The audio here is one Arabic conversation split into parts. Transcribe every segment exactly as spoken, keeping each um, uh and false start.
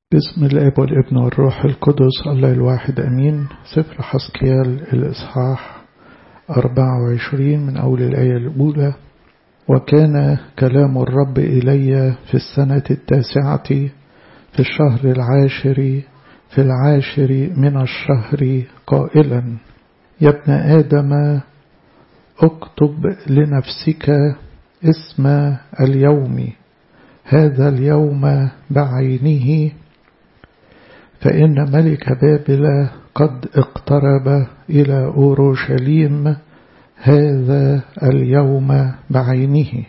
باسم الاب والابن والروح القدس الله الواحد امين. سفر حسقيال الاصحاح أربعة وعشرين من اول الايه الاولى. وكان كلام الرب الي في السنه التاسعه في الشهر العاشر في العاشر من الشهر قائلا: يا ابن آدم، اكتب لنفسك اسم اليوم، هذا اليوم بعينه، فإن ملك بابل قد اقترب إلى أورشليم هذا اليوم بعينه.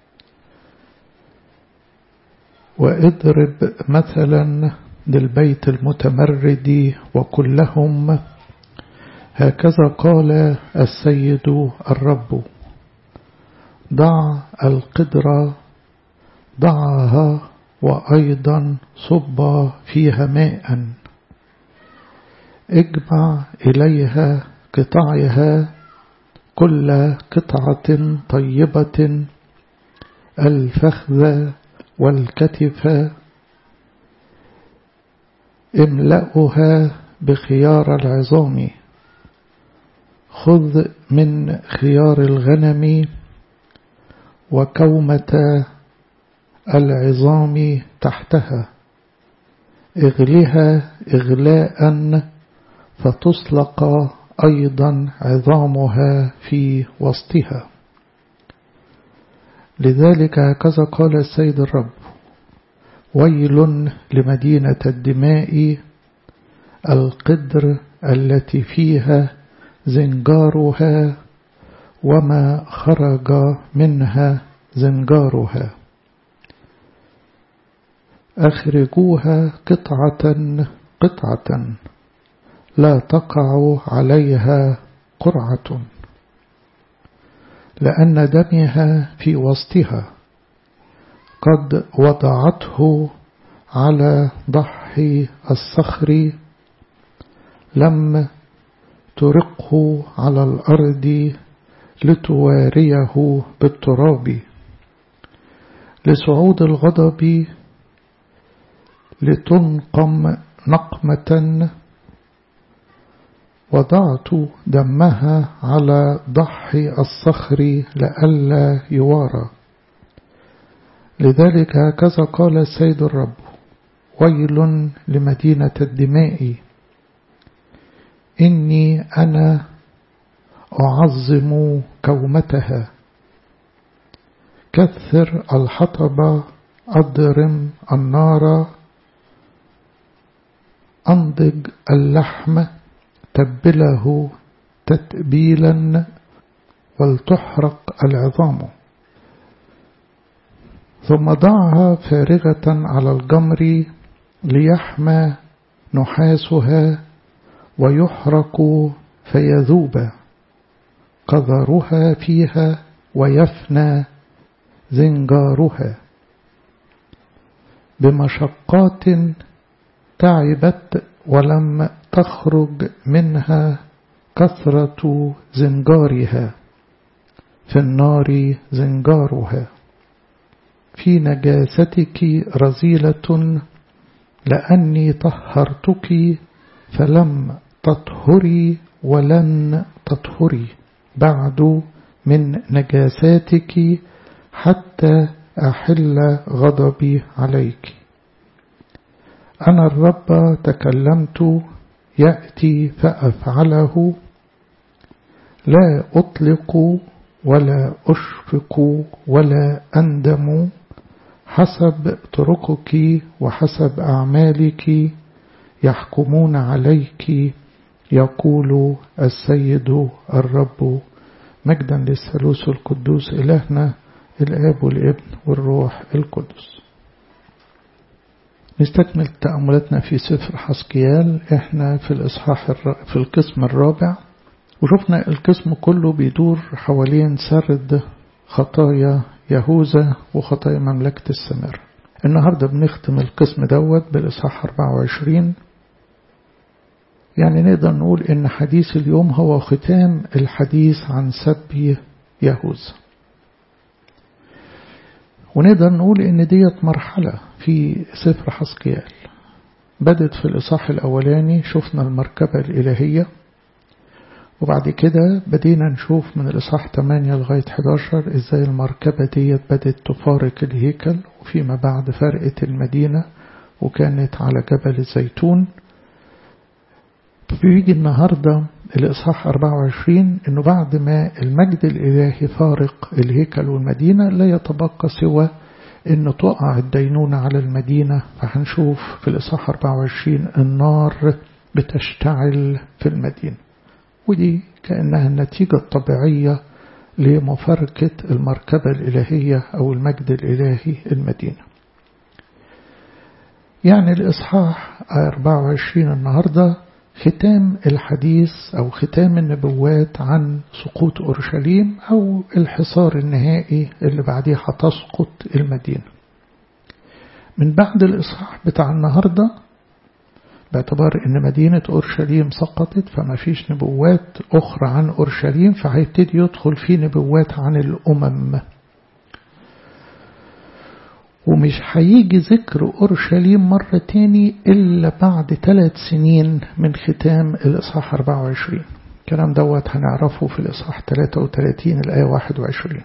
واضرب مثلا للبيت المتمرد وقل لهم: هكذا قال السيد الرب، ضع القدر، ضعها وأيضا صب فيها ماء، اجمع إليها قطعها كل قطعة طيبة، الفخذ والكتف، املأها بخيار العظام، خذ من خيار الغنم وكومة العظام تحتها، اغلها إغلاء فتصلق أيضا عظامها في وسطها. لذلك هكذا قال السيد الرب: ويل لمدينة الدماء، القدر التي فيها زنجارها وما خرج منها زنجارها، أخرجوها قطعة قطعة، لا تقع عليها قرعة، لأن دمها في وسطها، قد وضعته على ضحي الصخر، لم ترقه على الأرض لتواريه بالتراب. لصعود الغضب لتنقم نقمة، وضعت دمها على ضحي الصخر لئلا يوارى. لذلك هكذا قال السيد الرب: ويل لمدينة الدماء، إني أنا أعظم كومتها، كثر الحطب، أضرم النار، أنضج اللحم، تبله تتبيلا، ولتحرق العظام. ثم ضعها فارغة على الجمر، ليحمى نحاسها ويحرق فيذوب قذرها فيها ويفنى زنجارها. بمشقات تعبت ولم تخرج منها كثرة زنجارها، في النار زنجارها. في نجاستك رذيلة، لأني طهرتك فلم تطهري ولن تطهري بعد من نجاساتك، حتى أحل غضبي عليك. أنا الرب تكلمت، يأتي فأفعله، لا أطلق ولا أشفق ولا أندم، حسب طرقك وحسب أعمالك يحكمون عليك، يقول السيد الرب. مجدا للثالوث القدوس إلهنا الآب والابن والروح القدس. نستكمل تأملاتنا في سفر حسقيال. احنا في الإصحاح في القسم الرابع، وشفنا القسم كله بيدور حوالين سرد خطايا يهوذا وخطايا مملكة السامرة. النهاردة بنختم القسم دوت بالإصحاح أربعة وعشرين. يعني نقدر نقول إن حديث اليوم هو ختام الحديث عن سبي يهوذا. ونقدر نقول إن ديت مرحلة في سفر حسقيال. بدت في الإصحاح الأولاني شفنا المركبة الإلهية، وبعد كده بدينا نشوف من الإصحاح ثمانية لغاية حداشر إزاي المركبة دي بدت تفارق الهيكل، وفيما بعد فرقت المدينة وكانت على جبل الزيتون. بيجي النهاردة الإصحاح أربعة وعشرين إنه بعد ما المجد الإلهي فارق الهيكل والمدينة لا يتبقى سوى إنه تقع الدينونة على المدينة. فهنشوف في الإصحاح أربعة وعشرين النار بتشتعل في المدينة، ودي كأنها النتيجة الطبيعية لمفارقة المركبة الإلهية أو المجد الإلهي المدينة. يعني الإصحاح أربعة وعشرين النهاردة ختام الحديث أو ختام النبوات عن سقوط أورشليم أو الحصار النهائي اللي بعديه هتسقط المدينة. من بعد الإصحاح بتاع النهاردة باعتبار إن مدينة أورشليم سقطت فما فيش نبوات أخرى عن أورشليم، فهيبتدي يدخل في نبوات عن الأمم، ومش هيجي ذكر أورشليم مرة تاني إلا بعد ثلاث سنين من ختام الإصحاح أربعة وعشرين. الكلام دوت هنعرفه في الإصحاح ثلاثة وثلاثين الآية واحد وعشرين.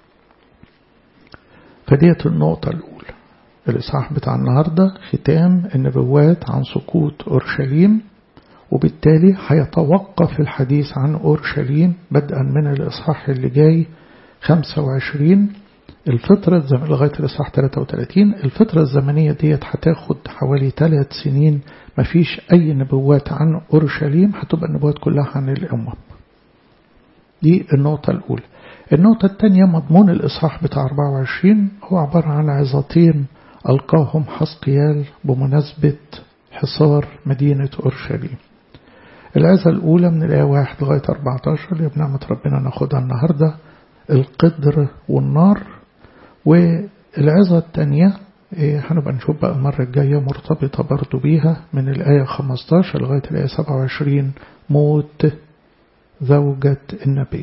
فديت النقطة الأولى، الإصحاح بتاع النهاردة ختام النبوات عن سقوط أورشليم، وبالتالي هيتوقف الحديث عن أورشليم بدءا من الإصحاح اللي جاي خمسة وعشرين. الفترة الزمنية لغاية الإصحاح ثلاثة وثلاثين، الفترة الزمنية ديت هتاخد حوالي ثلاث سنين مفيش أي نبوات عن أورشليم، هتبقى النبوات كلها عن الأمم. دي النقطة الأولى. النقطة الثانية، مضمون الإصحاح بتاع أربعة وعشرين هو عبارة عن عظتين ألقاهم حزقيال بمناسبة حصار مدينة أورشليم. العظة الأولى من الآية واحد لغاية أربعة عشر اللي بنعمة ربنا ناخدها النهاردة، القدر والنار. والعظة الثانية هنبقى نشوف بقى المرة الجاية مرتبطة برضو بيها من الآية خمسة عشر لغاية الآية سبعة وعشرين، موت زوجة النبي.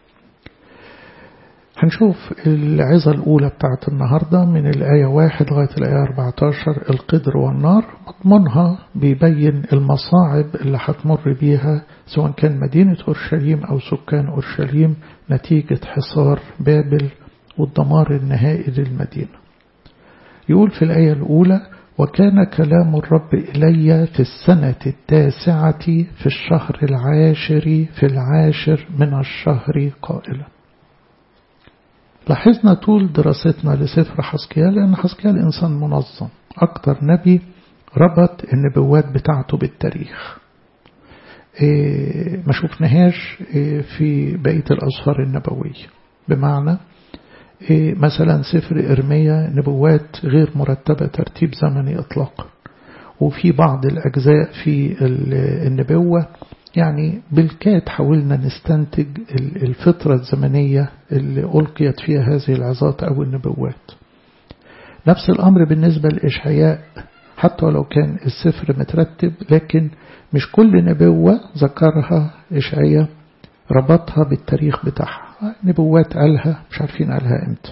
هنشوف العظة الأولى بتاعت النهاردة من الآية واحد لغاية الآية أربعة عشر، القدر والنار. مضمونها بيبين المصاعب اللي هتمر بيها سواء كان مدينة أورشليم أو سكان أورشليم نتيجة حصار بابل والدمار النهائي للمدينة. يقول في الآية الأولى: وكان كلام الرب إلي في السنة التاسعة في الشهر العاشر في العاشر من الشهر قائلا. لاحظنا طول دراستنا لسفر حزقيال لأن حزقيال إنسان منظم، أكتر نبي ربط النبوات بتاعته بالتاريخ. إيه ما شفناهاش إيه في بقية الأسفار النبوية، بمعنى إيه مثلا سفر إرميا نبوات غير مرتبة ترتيب زمني إطلاقا، وفي بعض الأجزاء في النبوة يعني بالكاد حاولنا نستنتج الفترة الزمنية اللي ألقيت فيها هذه العظات أو النبوات. نفس الأمر بالنسبة لإشعياء، حتى ولو كان السفر مترتب لكن مش كل نبوة ذكرها إشعياء ربطها بالتاريخ بتاعها، نبوات قالها مش عارفين قالها امتى.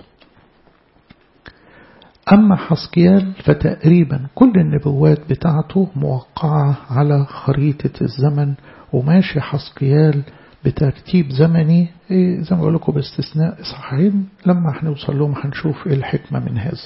أما حزقيال فتقريبا كل النبوات بتاعته موقعة على خريطة الزمن، وماشي حزقيال بترتيب زمني زي ما بقول لكم باستثناء إصحاحين لما هنوصل لهم هنشوف إيه الحكمة من هذا.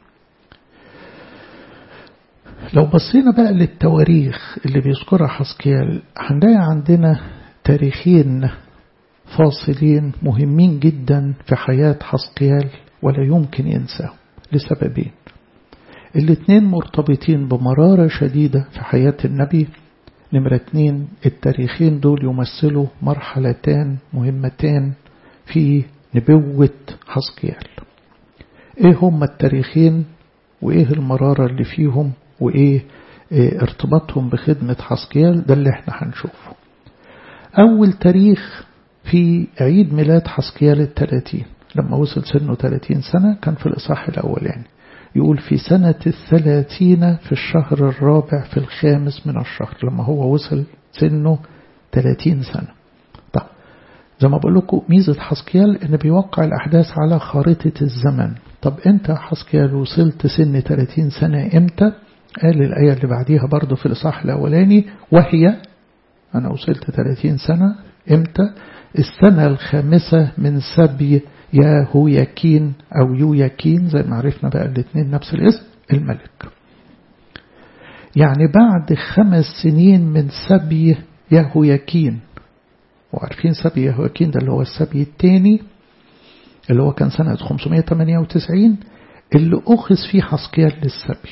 لو بصينا بقى للتواريخ اللي بيذكرها حزقيال هنلاقي عندنا تاريخين فاصلين مهمين جدا في حياة حزقيال ولا يمكن ينساهم لسببين. الاثنين مرتبطين بمرارة شديدة في حياة النبي. نمرة اتنين، التاريخين دول يمثلوا مرحلتان مهمتان في نبوة حزقيال. ايه هما التاريخين وايه المرارة اللي فيهم وايه إيه ارتباطهم بخدمة حزقيال؟ ده اللي احنا هنشوفه. اول تاريخ في عيد ميلاد حزقيال الثلاثين، لما وصل سنه ثلاثين سنة كان في الإصحاح الأولاني يقول في سنة الثلاثين في الشهر الرابع في الخامس من الشهر، لما هو وصل سنه ثلاثين سنة. طب زي ما بقول لكم ميزة حزقيال إن بيوقع الأحداث على خارطة الزمن. طب أنت حزقيال وصلت سن ثلاثين سنة إمتى؟ قال الآية اللي بعديها برضو في الإصحاح الأولاني: وهي، أنا وصلت ثلاثين سنة، إمتى؟ السنة الخامسة من سبي يهوياكين أو يوياكين، زي ما عرفنا بقى الاثنين نفس الاسم، الملك. يعني بعد خمس سنين من سبي يهوياكين. وعارفين سبي يهوياكين ده اللي هو السبي الثاني، اللي هو كان سنة خمسمائة وثمانية وتسعين، اللي أخذ فيه حسقيال للسبي.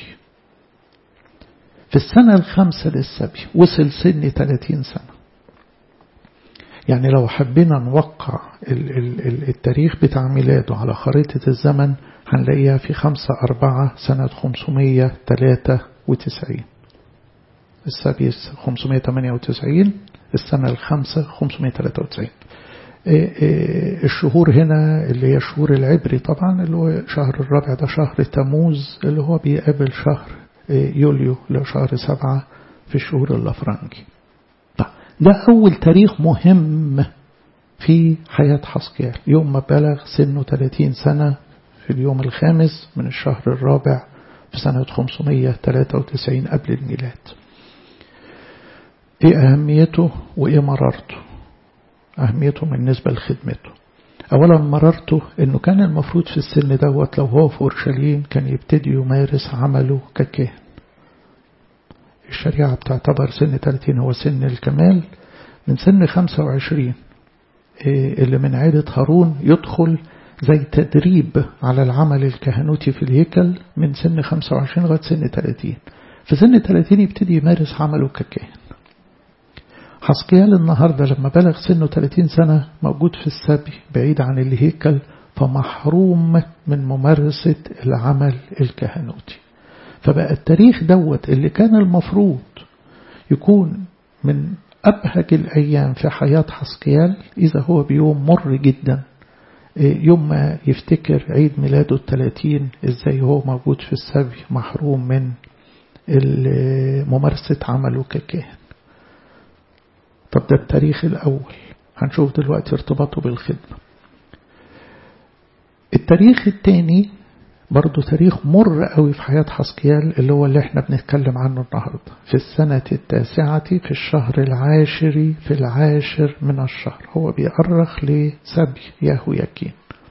في السنة الخامسة للسبي وصل سن ثلاثين سنة. يعني لو حبينا نوقع التاريخ بتاع ميلاده على خريطة الزمن هنلاقيها في خمسة أربعة سنة خمسمائة وثلاثة وتسعين. السبي خمسمائة وثمانية وتسعين، السنة الخامسة خمسمائة وثلاثة وتسعين. الشهور هنا اللي هي الشهور العبري طبعا، اللي هو شهر الرابع ده شهر تموز، اللي هو بيقابل شهر يوليو اللي شهر سبعة في الشهور الأفرنجي. ده أول تاريخ مهم في حياة حسقيال، يوم ما بلغ سنه ثلاثين سنة في اليوم الخامس من الشهر الرابع في سنة خمسمائة وثلاثة وتسعين قبل الميلاد. إيه أهميته وإيه مرارته؟ أهميته بالنسبة لخدمته. أولا مرارته إنه كان المفروض في السن دوت لو هو في أورشليم كان يبتدي يمارس عمله ككاهن. الشريعة بتعتبر سن ثلاثين هو سن الكمال. من سن خمسة وعشرين اللي من عائلة هارون يدخل زي تدريب على العمل الكهنوتي في الهيكل من سن خمسة وعشرين لغاية سن ثلاثين. في سن ثلاثين يبتدي يمارس عمله ككاهن. حسقيال النهاردة لما بلغ سنه ثلاثين سنة موجود في السبي بعيد عن الهيكل، فمحروم من ممارسة العمل الكهنوتي. فبقى التاريخ دوت اللي كان المفروض يكون من أبهج الأيام في حياة حسقيال، إذا هو بيوم مر جدا، يوم ما يفتكر عيد ميلاده الثلاثين إزاي هو موجود في السبي محروم من ممارسة عمله ككاهن. طب ده التاريخ الأول، هنشوف دلوقتي ارتباطه بالخدمة. التاريخ الثاني برضو تاريخ مر قوي في حياة حسقيال، اللي هو اللي احنا بنتكلم عنه النهاردة. في السنة التاسعة في الشهر العاشر في العاشر من الشهر، هو بيأرخ لسبي يهوياكين.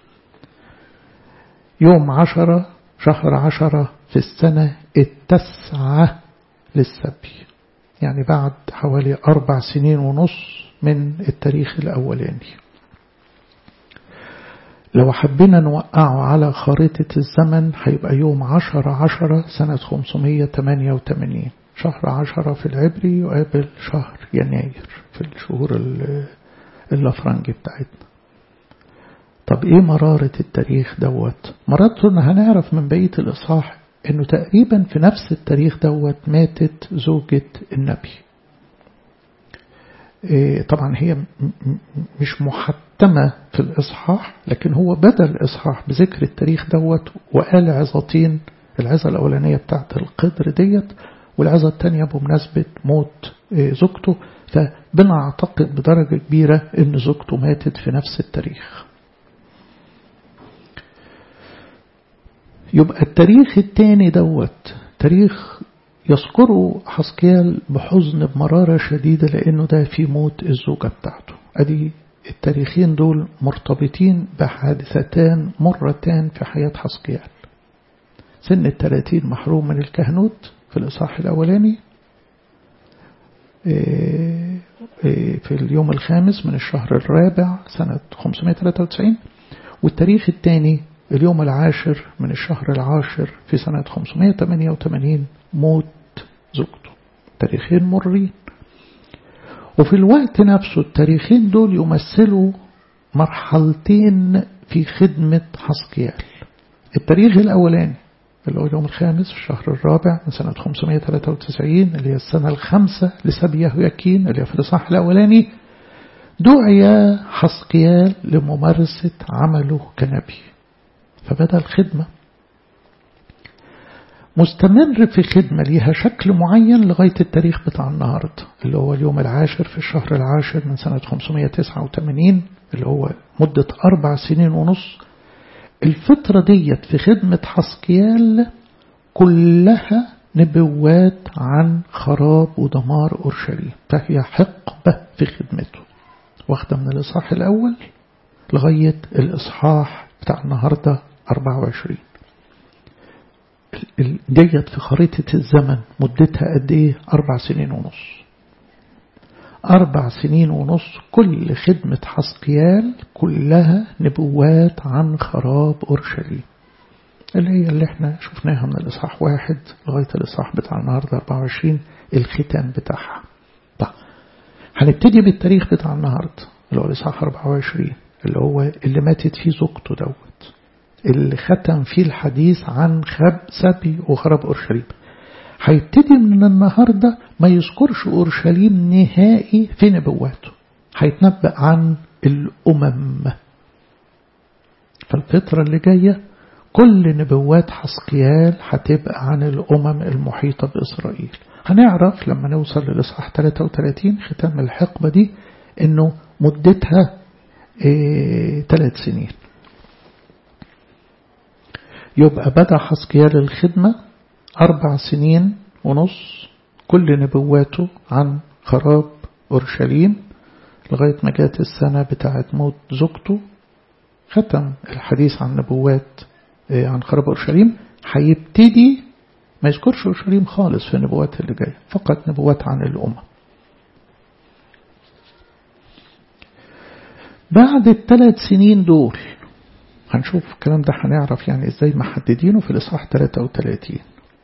يوم عشرة شهر عشرة في السنة التاسعة للسبي، يعني بعد حوالي أربع سنين ونص من التاريخ الأولاني. لو حبينا نوقعه على خريطة الزمن هيبقى يوم عشرة عشرة سنة خمسمائة وثمانية وثمانين. شهر عشرة في العبري يقابل شهر يناير في الشهور الأفرنجي بتاعتنا. طب ايه مرارة التاريخ دوت؟ مرارته ان هنعرف من بقية الإصحاح انه تقريبا في نفس التاريخ دوت ماتت زوجة النبي. إيه طبعا هي مش محتمة في الإصحاح، لكن هو بدأ الإصحاح بذكر التاريخ دوت وقال عظتين، العظة الأولانية بتاعت القدر ديت والعظة الثانية بمناسبة موت إيه زوجته. فبنعتقد بدرجة كبيرة ان زوجته ماتت في نفس التاريخ. يبقى التاريخ الثاني دوت تاريخ يذكره حسقيال بحزن بمرارة شديدة، لأنه ده في موت الزوجة بتاعته. أدي التاريخين دول مرتبطين بحادثتان مرتان في حياة حسقيال. سن الثلاثين محروم من الكهنوت في الإصحاح الأولاني في اليوم الخامس من الشهر الرابع سنة خمسمائة وثلاثة وتسعين، والتاريخ الثاني اليوم العاشر من الشهر العاشر في سنة خمسمائة وثمانية وثمانين موت زوجته. تاريخين مرين، وفي الوقت نفسه التاريخين دول يمثلوا مرحلتين في خدمة حسقيال. التاريخ الأولاني اللي هو اليوم الخامس في الشهر الرابع من سنة خمسمائة وثلاثة وتسعين، اللي هي السنة الخامسة لسبي يهوياكين اللي هي في الإصحاح الأولاني، دعي حسقيال لممارسة عمله كنبي، فبدأ الخدمة مستمر في خدمة ليها شكل معين لغاية التاريخ بتاع النهاردة اللي هو اليوم العاشر في الشهر العاشر من سنة خمسمائة وتسعة وثمانين، اللي هو مدة أربع سنين ونص. الفترة ديت في خدمة حسقيال كلها نبوات عن خراب ودمار أورشليم، فهي حقبة في خدمته، واخدة من الإصحاح الأول لغاية الإصحاح بتاع النهاردة أربعة وعشرين. ديت في خريطة الزمن مدتها قد إيه؟ أربع سنين ونص. أربع سنين ونص كل خدمة حسقيال كلها نبوات عن خراب أورشليم، اللي هي اللي احنا شفناها من الإصحاح واحد لغاية الإصحاح بتاع النهاردة أربعة وعشرين الختام بتاعها. طيب هنبتدي بالتاريخ بتاع النهاردة اللي هو الإصحاح أربعة وعشرين، اللي هو اللي ماتت فيه زوجته دوت، اللي ختم فيه الحديث عن خب سبي وخراب أورشليم. هيبتدي من النهاردة ما يذكرش أورشليم نهائي في نبواته، هيتنبأ عن الأمم. فالفترة اللي جاية كل نبوات حسقيال هتبقى عن الأمم المحيطة بإسرائيل. هنعرف لما نوصل للإصحاح ثلاثة وثلاثين ختام الحقبة دي إنه مدتها إيه ثلاث سنين. يبقى بدأ حسقيال الخدمة أربع سنين ونص كل نبواته عن خراب أورشليم لغاية ما جات السنة بتاعة موت زوجته، ختم الحديث عن نبوات عن خراب أورشليم. هيبتدي ما يذكرش أورشليم خالص في النبوات اللي جاية، فقط نبوات عن الأمم. بعد الثلاث سنين دول هنشوف الكلام ده، هنعرف يعني ازاي محددينه في الإصحاح ثلاثة وثلاثين.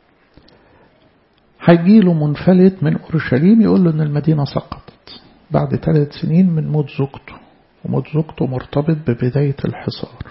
هيجيله منفلت من أورشليم يقول له إن المدينة سقطت بعد ثلاث سنين من موت زوجته، وموت زوجته مرتبط ببداية الحصار.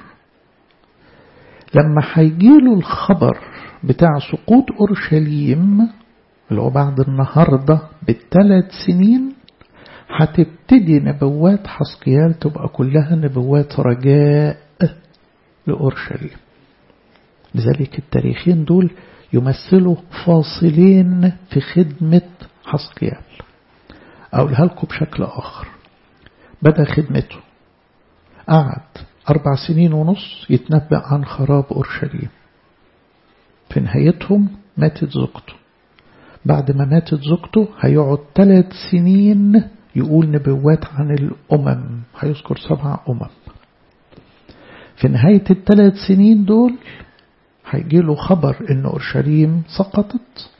لما هيجيله الخبر بتاع سقوط أورشليم اللي هو بعد النهاردة بالثلاث سنين، هتبتدي نبوات حسقيال تبقى كلها نبوات رجاء لأورشليم. لذلك التاريخين دول يمثلوا فاصلين في خدمة حسقيال. أقولها لكم بشكل آخر، بدأ خدمته قعد أربع سنين ونص يتنبأ عن خراب أورشليم، في نهايتهم ماتت زوجته. بعد ما ماتت زوجته هيقعد ثلاث سنين يقول نبوات عن الأمم، هيذكر سبع أمم. في نهاية الثلاث سنين دول هيجيله خبر إن أورشليم سقطت،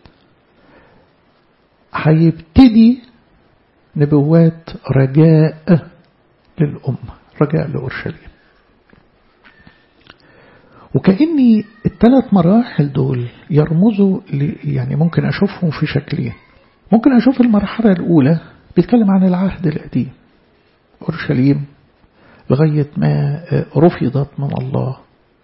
هيبتدي نبوات رجاء للأمة، رجاء لأورشليم. وكأني الثلاث مراحل دول يرمزوا يعني ممكن أشوفهم في شكلين. ممكن أشوف المرحلة الأولى بيتكلم عن العهد القديم، أورشليم لغاية ما رفضت من الله.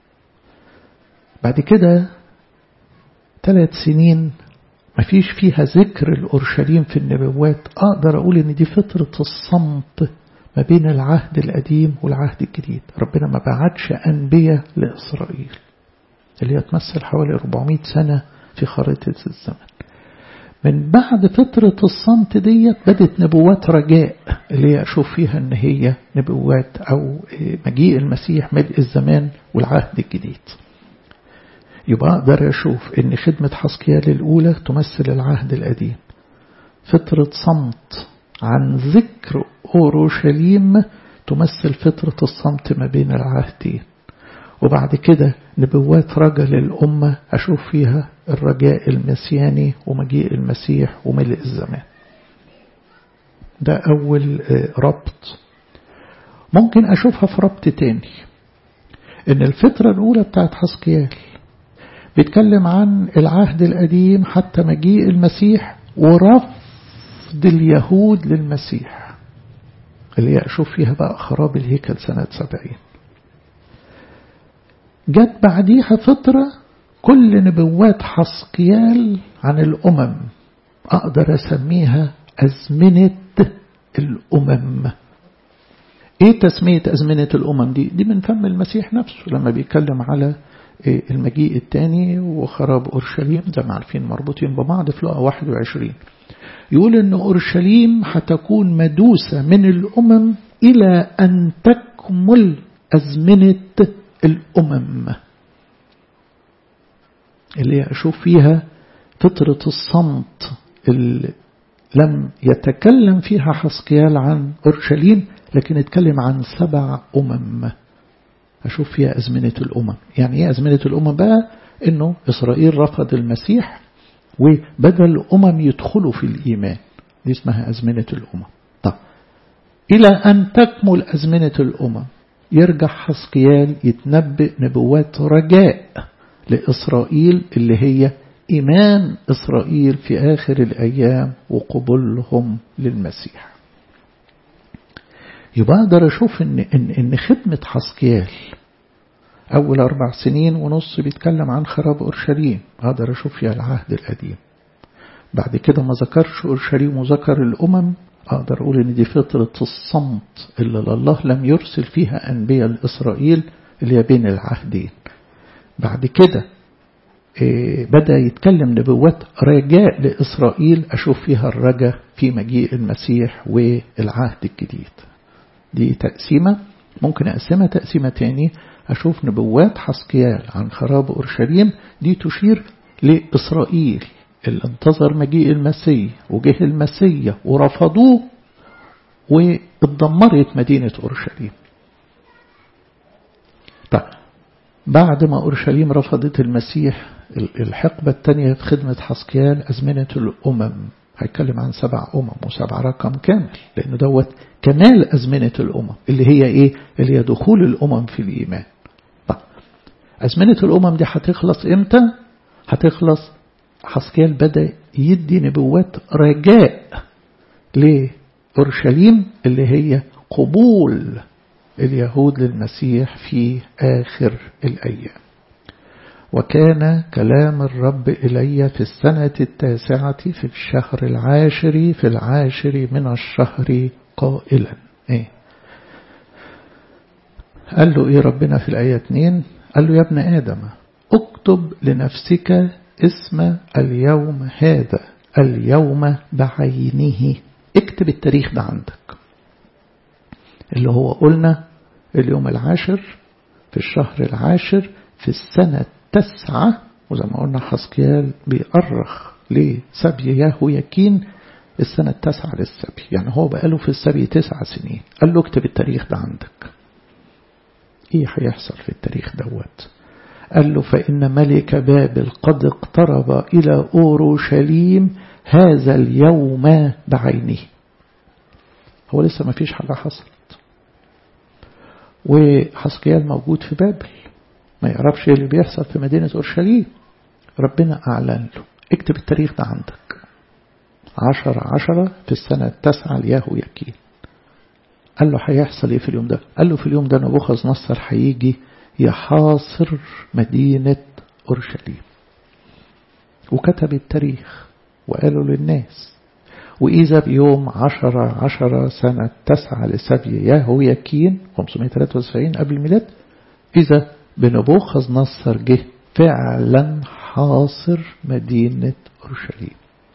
بعد كده ثلاث سنين مفيش فيها ذكر الأورشليم في النبوات. أقدر أقول إن دي فترة الصمت ما بين العهد القديم والعهد الجديد. ربنا ما بعتش أنبياء لإسرائيل، اللي يتمثل حوالي أربعمائة سنة في خريطة الزمن. من بعد فترة الصمت ديت بدت نبوات رجاء اللي أشوف فيها أن هي نبوات أو مجيء المسيح ملء الزمان والعهد الجديد. يبقى أقدر أشوف أن خدمة حسقيال الأولى تمثل العهد القديم، فترة صمت عن ذكر أورشليم تمثل فترة الصمت ما بين العهدين. وبعد كده نبوات رجاء للأمة أشوف فيها الرجاء المسياني ومجيء المسيح وملء الزمان. ده أول ربط. ممكن أشوفها في ربط تاني، إن الفترة الأولى بتاعت حسقيال بيتكلم عن العهد القديم حتى مجيء المسيح ورفض اليهود للمسيح، اللي أشوف فيها بقى خراب الهيكل سنة سبعين. جت بعديها فترة كل نبوات حسقيال عن الأمم أقدر أسميها أزمنة الأمم. إيه تسمية أزمنة الأمم دي؟ دي من فم المسيح نفسه لما بيتكلم على المجيء الثاني وخراب أورشليم، زي ما عارفين مربوطين ببعض في لقا واحد وعشرين. يقول إن أورشليم هتكون مدوسة من الأمم إلى أن تكمل أزمنة الأمم، اللي أشوف فيها فترة الصمت اللي لم يتكلم فيها حسقيال عن أورشليم، لكن اتكلم عن سبع أمم أشوف فيها أزمنة الأمم. يعني إيه أزمنة الأمم بقى؟ إنه إسرائيل رفض المسيح وبدأ الأمم يدخلوا في الإيمان، دي اسمها أزمنة الأمم. طب إلى أن تكمل أزمنة الأمم يرجع حسقيال يتنبئ نبوات رجاء لإسرائيل اللي هي إيمان إسرائيل في آخر الأيام وقبولهم للمسيح. يبقى أقدر أشوف إن, إن, إن خدمة حسقيال أول أربع سنين ونص بيتكلم عن خراب أورشليم، أقدر أشوف فيها العهد القديم. بعد كده ما ذكرش أورشليم وذكر الأمم، أقدر أقول إن دي فترة الصمت اللي الله لم يرسل فيها أنبياء لإسرائيل اللي هي بين العهدين. بعد كده إيه بدأ يتكلم نبوات رجاء لإسرائيل، أشوف فيها الرجاء في مجيء المسيح والعهد الجديد. دي تقسيمة. ممكن أقسمها تقسيمة تاني، أشوف نبوات حسقيال عن خراب أورشليم دي تشير لإسرائيل اللي انتظر مجيء المسيح وجه المسيح ورفضوه واتدمرت مدينة أورشليم. طيب بعد ما أورشليم رفضت المسيح، الحقبة الثانية في خدمة حسقيال أزمنة الأمم، هيتكلم عن سبع أمم وسبع رقم كامل، لأنه دوت كمال أزمنة الأمم اللي هي إيه؟ اللي هي دخول الأمم في الإيمان. طيب أزمنة الأمم دي هتخلص إمتى؟ هتخلص حسقيال بدأ يدي نبوات رجاء لأورشليم اللي هي قبول اليهود للمسيح في آخر الأيام. وكان كلام الرب إلي في السنة التاسعة في الشهر العاشر في العاشر من الشهر قائلا إيه؟ قال له إيه ربنا في الآية اتنين؟ قال له يا ابن آدم اكتب لنفسك اسم اليوم هذا اليوم بعينه. اكتب التاريخ ده عندك اللي هو قلنا اليوم العاشر في الشهر العاشر في السنة التاسعة، وزي ما قلنا حسقيال بيأرخ لسبي يهوياكين السنة التاسعة للسبي، يعني هو بقاله في السبي تسع سنين. قال له اكتب التاريخ ده عندك. ايه هيحصل في التاريخ دوت؟ قال له فإن ملك بابل قد اقترب إلى أورشليم هذا اليوم بعينه. هو لسه ما فيش حاجة حصلت، وحسقيال موجود في بابل ما يعرفش ايه اللي بيحصل في مدينة أورشليم. ربنا أعلن له اكتب التاريخ ده عندك عشر عشرة في السنة التاسعة ليهوياكين. قال له هيحصل ايه في اليوم ده؟ قال له في اليوم ده نبوخذ نصر هيجي يحاصر مدينة أورشليم. وكتب التاريخ وقالوا للناس وإذا بيوم عشرة عشرة سنة تسعة لسبي يهوياكين خمسمائة وثلاثة وتسعين قبل الميلاد، إذا بنبوخذ نصر جه فعلا حاصر مدينة أورشليم.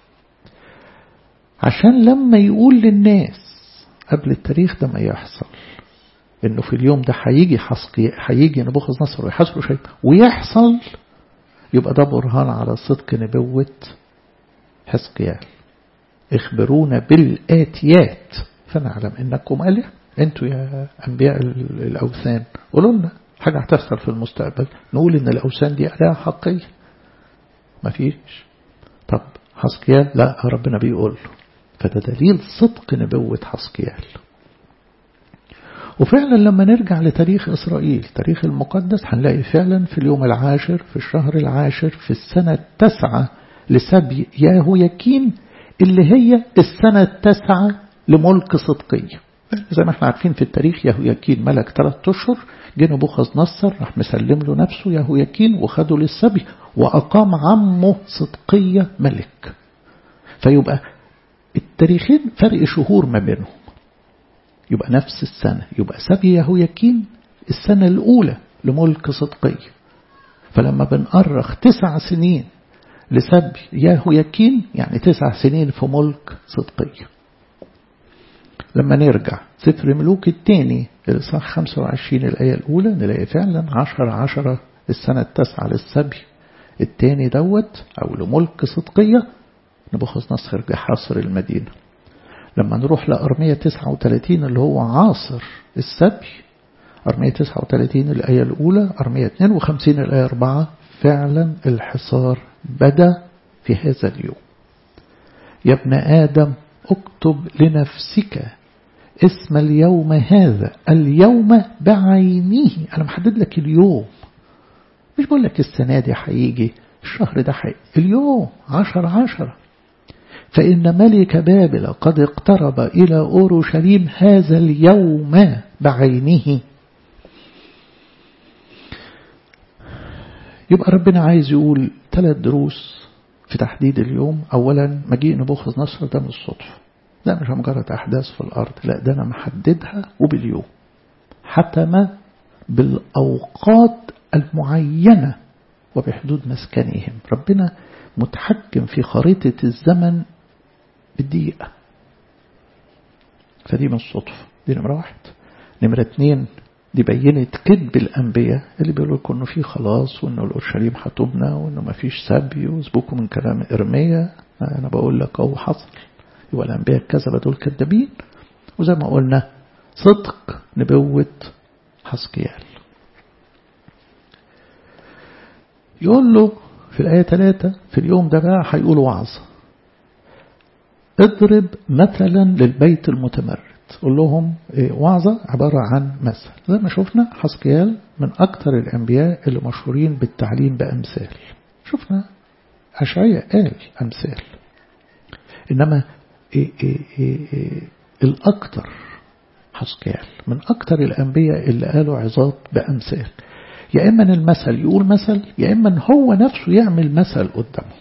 عشان لما يقول للناس قبل التاريخ ده ما يحصل إنه في اليوم ده هيجي حسقي هيجي نبوخذ نصر ويحاصر أورشليم ويحصل، يبقى ده برهان على صدق نبوة حسقيال. اخبرونا بالآتيات فنعلم إنكم آلهة. انتوا يا أنبياء الأوثان قولوا لنا حاجة هتحصل في المستقبل نقول إن الأوثان دي آلهة حقيقية. ما فيش. طب حسقيال لا، ربنا بيقول له، فده دليل صدق نبوة حسقيال. وفعلا لما نرجع لتاريخ إسرائيل تاريخ المقدس هنلاقي فعلا في اليوم العاشر في الشهر العاشر في السنة التاسعة لسبي يهوياكين اللي هي السنة التاسعة لملك صدقية. زي ما احنا عارفين في التاريخ يهوياكين ملك ثلاث أشهر، جه نبوخذ نصر راح مسلم له نفسه يهوياكين وخده للسبي وأقام عمه صدقية ملك. فيبقى التاريخين فرق شهور ما بينهم، يبقى نفس السنة، يبقى سبي يهوياكين السنة الأولى لملك صدقية. فلما بنأرخ تسع سنين لسبي يهوياكين يعني تسع سنين في ملك صدقية. لما نرجع سفر ملوك الثاني الإصحاح خمسة وعشرين الآية الأولى نلاقي فعلا عشر عشرة السنة التاسعة للسبي التاني دوت أو لملك صدقية نبوخذ نصر جه حاصر المدينة. لما نروح لأرمية تسعة وثلاثين اللي هو عاصر السبي، أرمية تسعة وثلاثين الآية الأولى، أرمية اثنين وخمسين الآية أربعة، فعلا الحصار بدأ في هذا اليوم. يا ابن آدم اكتب لنفسك اسم اليوم هذا، اليوم بعينه. أنا محدد لك اليوم، مش بقول لك السنة دي هيجي، الشهر ده حي، اليوم عشر عشرة. فإن ملك بابل قد اقترب إلى أورشليم هذا اليوم بعينه. يبقى ربنا عايز يقول ثلاث دروس في تحديد اليوم. أولا مجيء نبوخذ نصر ده مش صدفة، لا مش مجرد أحداث في الأرض، لا ده أنا محددها وباليوم، حتم بالأوقات المعينة وبحدود مسكنهم. ربنا متحكم في خريطة الزمن بالدقيقة، فدي مش صدفة. دي نمرة واحد. نمرة اتنين دي بينت كذب الأنبياء اللي بيقولوا لكم إنه في خلاص وإنه الأورشليم هتبنى وإنه ما فيش سبي، وسبوكوا من كلام إرميا. أنا بقول لك أهو حصل. يبقى الأنبياء الكذبة دول كذابين، وزي ما قلنا صدق نبوة حسقيال. يقول له في الآية ثلاثة في اليوم ده بقى هيقول وعظ، اضرب مثلا للبيت المتمرد. قول لهم وعظة عبارة عن مثل. زي ما شفنا حسقيال من أكثر الأنبياء اللي مشهورين بالتعليم بأمثال. شفنا أشعياء قال أمثال، إنما إيه إيه إيه إيه الأكثر حسقيال من أكثر الأنبياء اللي قالوا عظات بأمثال. يا إما المثل يقول مثل، يا إما هو نفسه يعمل مثل قدامه.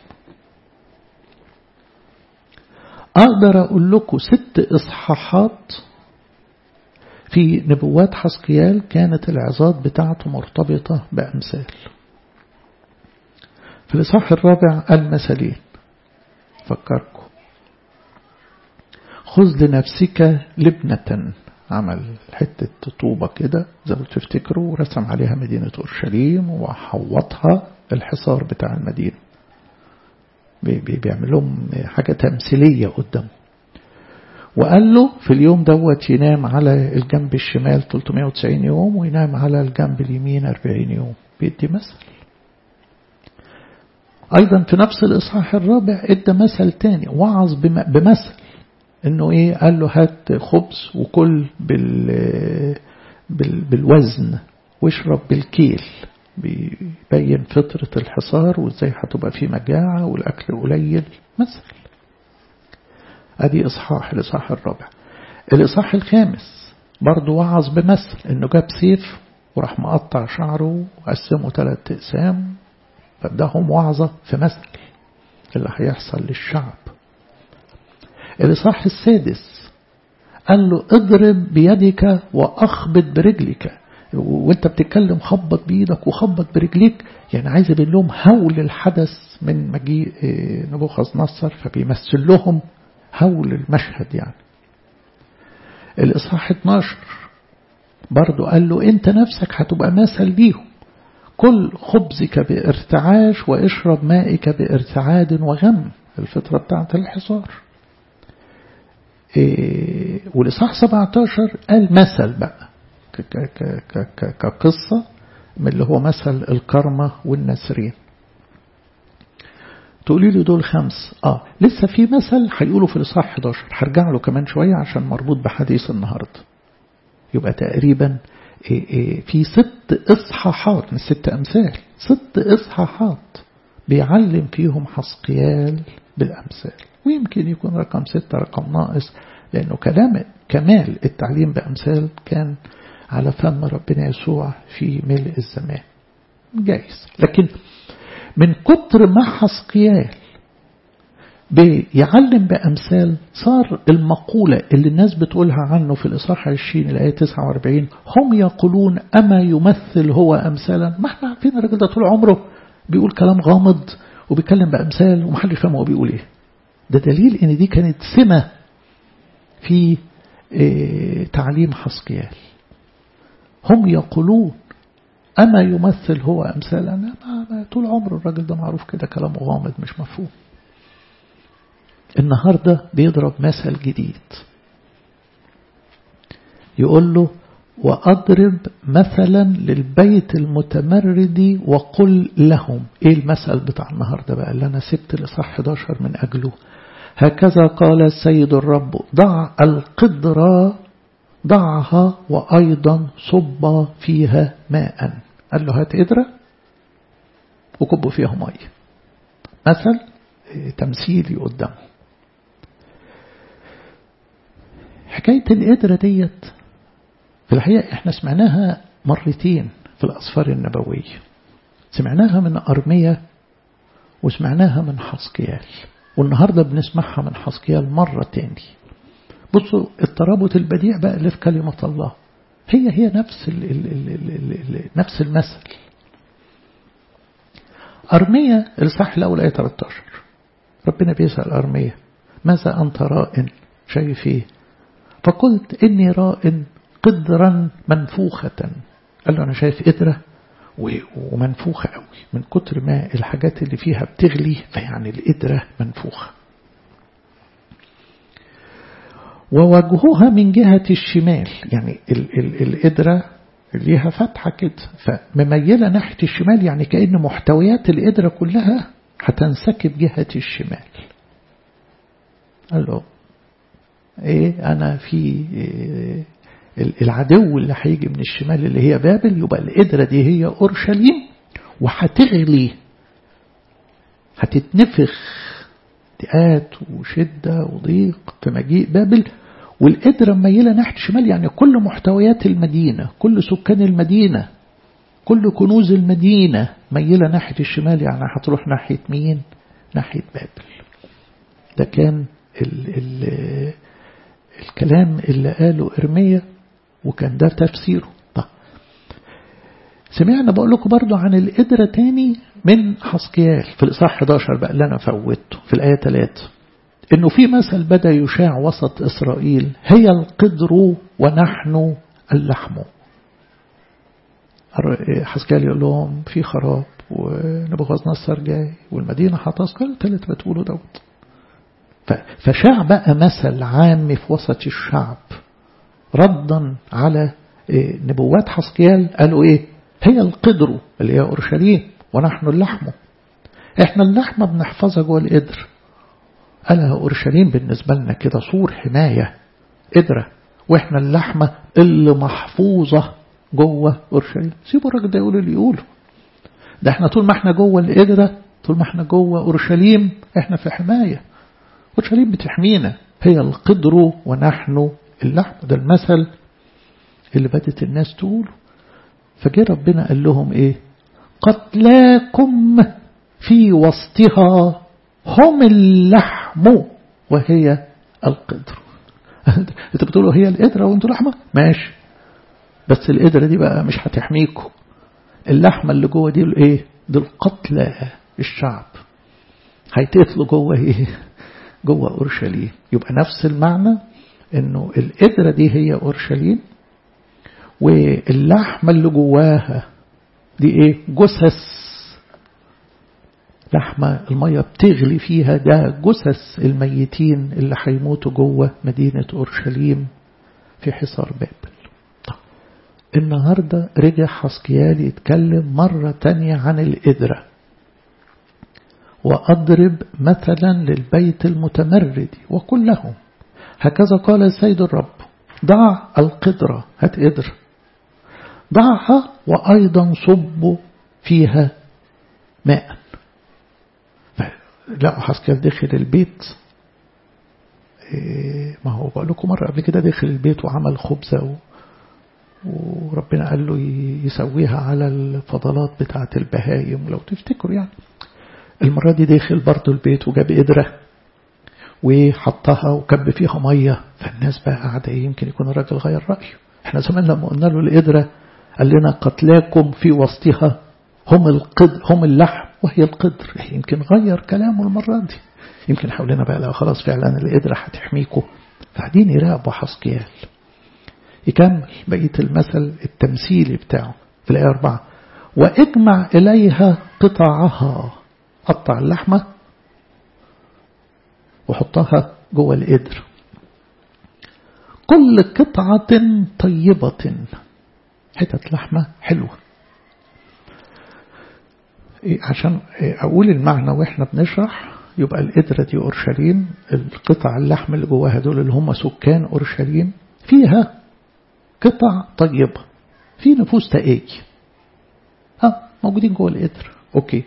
أقدر أقول لكم ست إصحاحات في نبوات حسقيال كانت العظات بتاعته مرتبطة بأمثال. في الإصحاح الرابع المثلين، فكركم خذ لنفسك لبنة، عمل حتة طوبة كده زي ما تفتكروا ورسم عليها مدينة أورشليم وحوطها الحصار بتاع المدينة. بيعمل لهم حاجة تمثيلية قدامه. وقال له في اليوم دوت ينام على الجنب الشمال ثلاثمائة وتسعين يوم وينام على الجنب اليمين أربعين يوم. بيدي مثل. أيضا في نفس الإصحاح الرابع ادى مثل تاني، وعظ بمثل انه ايه، قال له هات خبز وكل بال بال بالوزن واشرب بالكيل. بيبين فطرة الحصار وازاي هتبقى فيه مجاعة والاكل قليل. مثل. ادي اصحاح الاصحاح الرابع. الاصحاح الخامس برضو وعظ بمثل، انه جاب سيف وراح مقطع شعره وقسمه ثلاث اقسام، فاداهم وعظة في مثل اللي هيحصل للشعب. الإصحاح السادس قال له اضرب بيدك وأخبط برجلك. وانت بتتكلم خبط بيدك وخبط برجليك، يعني عايز يبين لهم هول الحدث من مجيء نبوخذ نصر، فبيمثل لهم هول المشهد يعني. الإصحاح اثناشر برضو قال له انت نفسك هتبقى مثل ليهم، كل خبزك بارتعاش واشرب مائك بارتعاد وغم، الفترة بتاعت الحصار. إيه والإصحاح سبعة عشر قال مثل بقى كقصة من اللي هو مثل الكرمة والنسرين. تقولي لي دول خمس آه لسه في مثل هيقولوا في الإصحاح أحد عشر، هرجع له كمان شوية عشان مربوط بحديث النهاردة. يبقى تقريبا إيه إيه في ست إصحاحات، مش ست أمثال، ست إصحاحات بيعلم فيهم حسقيال بالأمثال. ويمكن يكون رقم ستة رقم ناقص، لأنه كلام كمال التعليم بأمثال كان على فم ربنا يسوع في ملء الزمان جايز. لكن من كتر ما حسقيال بيعلم بأمثال صار المقولة اللي الناس بتقولها عنه في الإصحاح عشرين الآية تسعة وأربعين، هم يقولون أما يمثل هو أمثالا. ما احنا عارفين الراجل ده طول عمره بيقول كلام غامض وبيتكلم بأمثال ومحدش فاهم هو بيقول ايه. ده دليل ان دي كانت سمة في اه تعليم حسقيال. هم يقولون أما يمثل هو أمثال أنا ما ما طول عمر الراجل ده معروف كده كلامه غامض مش مفهوم. النهاردة بيضرب مثل جديد يقول له وأضرب مثلا للبيت المتمرد وقل لهم. إيه المثل بتاع النهاردة بقى اللي أنا سبت الإصحاح إحدى عشر من أجله؟ هكذا قال السيد الرب ضع القدرة ضعها وأيضا صب فيها ماء. قال له هات قدرة وكبوا فيها مية. مثل تمثيلي قدامه. حكاية القدرة ديت في الحقيقة احنا سمعناها مرتين في الأسفار النبوية. سمعناها من أرميا وسمعناها من حسقيال، والنهاردة بنسمعها من حسقيال مرة تاني. بصوا الترابط البديع بقى اللي في كلمة الله هي هي نفس ال ال ال ال ال ال نفس المثل. أرميا الإصحاح الأول آية ثلاثة عشر ربنا بيسأل أرميا ماذا أنت رائن؟ شايف ايه؟ فقلت إني رائن قدرا منفوخة. قال له أنا شايف قدرة ومنفوخة قوي من كتر ما الحاجات اللي فيها بتغلي، فيعني القدرة منفوخة. ووجهها من جهة الشمال، يعني القدرة ليها فتحة كده فمميلة ناحية الشمال، يعني كأن محتويات القدرة كلها هتنسكب جهة الشمال. قال له ايه أنا في إيه العدو اللي هيجي من الشمال اللي هي بابل، يبقى القدرة دي هي أورشليم وهتغلي هتتنفخ ضيقات وشدة وضيق في مجيء بابل، والقدرة مميلة ناحية الشمال، يعني كل محتويات المدينة كل سكان المدينة كل كنوز المدينة ميلة ناحية الشمال، يعني هتروح ناحية مين؟ ناحية بابل. ده كان ال ال الكلام اللي قاله إرميا وكان ده تفسيره. طب سمعنا بقول لكم برضو عن القدرة تاني من حسقيال في الإصحاح إحدى عشر بقى اللي أنا فوتته في الآية ثلاثة، إنه في مثل بدأ يشاع وسط إسرائيل هي القدر ونحن اللحم. حسقيال يقول لهم في خراب ونبوخذ نصر جاي والمدينة هتسقط ثالث بتقولوا دوت. فشاع بقى مثل عام في وسط الشعب ردا على نبوات حسقيال. قالوا ايه؟ هي القدر اللي هي أورشليم ونحن اللحم. احنا اللحمة بنحفظها جوه القدر، قالها أورشليم بالنسبة لنا كده سور حماية قدرة، واحنا اللحمة اللي محفوظة جوه أورشليم. سيبوا الراجل ده يقول اللي يقوله، ده احنا طول ما احنا جوه القدرة طول ما احنا جوه أورشليم احنا في حماية، أورشليم بتحمينا. هي القدر ونحن اللحم. ده المثل اللي بدت الناس تقوله. فجاء ربنا قال لهم ايه؟ قتلاكم في وسطها هم اللحم وهي القدر. انت بتقولوا هي القدرة وانتوا لحمة ماشي، بس القدرة دي بقى مش هتحميكم. اللحمة اللي جوه دي الايه؟ دي القتلى الشعب هيتقتلوا جوه ايه؟ جوه أورشليم. يبقى نفس المعنى انه القدرة دي هي أورشليم، واللحمة اللي جواها دي ايه؟ جثث لحمة المية بتغلي فيها، ده جثث الميتين اللي هيموتوا جوه مدينة أورشليم في حصار بابل. طب النهاردة رجع حسقيال يتكلم مرة تانية عن القدرة. وأضرب مثلا للبيت المتمرد وقل لهم هكذا قال السيد الرب ضع القدرة، هات قدر ضعها وأيضا صب فيها ماء. لا حسقيال دخل البيت، ما هو بقول لكم مرة قبل كده دخل البيت وعمل خبزة وربنا قال له يسويها على الفضلات بتاعة البهايم لو تفتكروا. يعني المرة دي داخل برضو البيت وجاب قدرة وحطها وكب فيها مية، فالناس بقى قاعدة يمكن يكون الراجل غير رأيه. احنا زمان لما قلنا له القدرة قال لنا قتلاكم في وسطها هم القدر هم اللحم وهي القدر. يمكن غير كلامه المرة دي، يمكن حولنا بقى لا خلاص فعلا القدرة هتحميكم. فقاعدين يراقبوا حسقيال. يكمل بقية المثل التمثيلي بتاعه في الآية أربعة واجمع إليها قطعها. قطع اللحمة وحطها جوه القدر. كل قطعة طيبة، حتة لحمة حلوة. عشان أقول المعنى وإحنا بنشرح، يبقى القدرة دي أورشليم، القطع اللحم اللي جواها دول اللي هم سكان أورشليم، فيها قطع طيبة، في نفوس تقي ها موجودين جوه القدر. أوكي.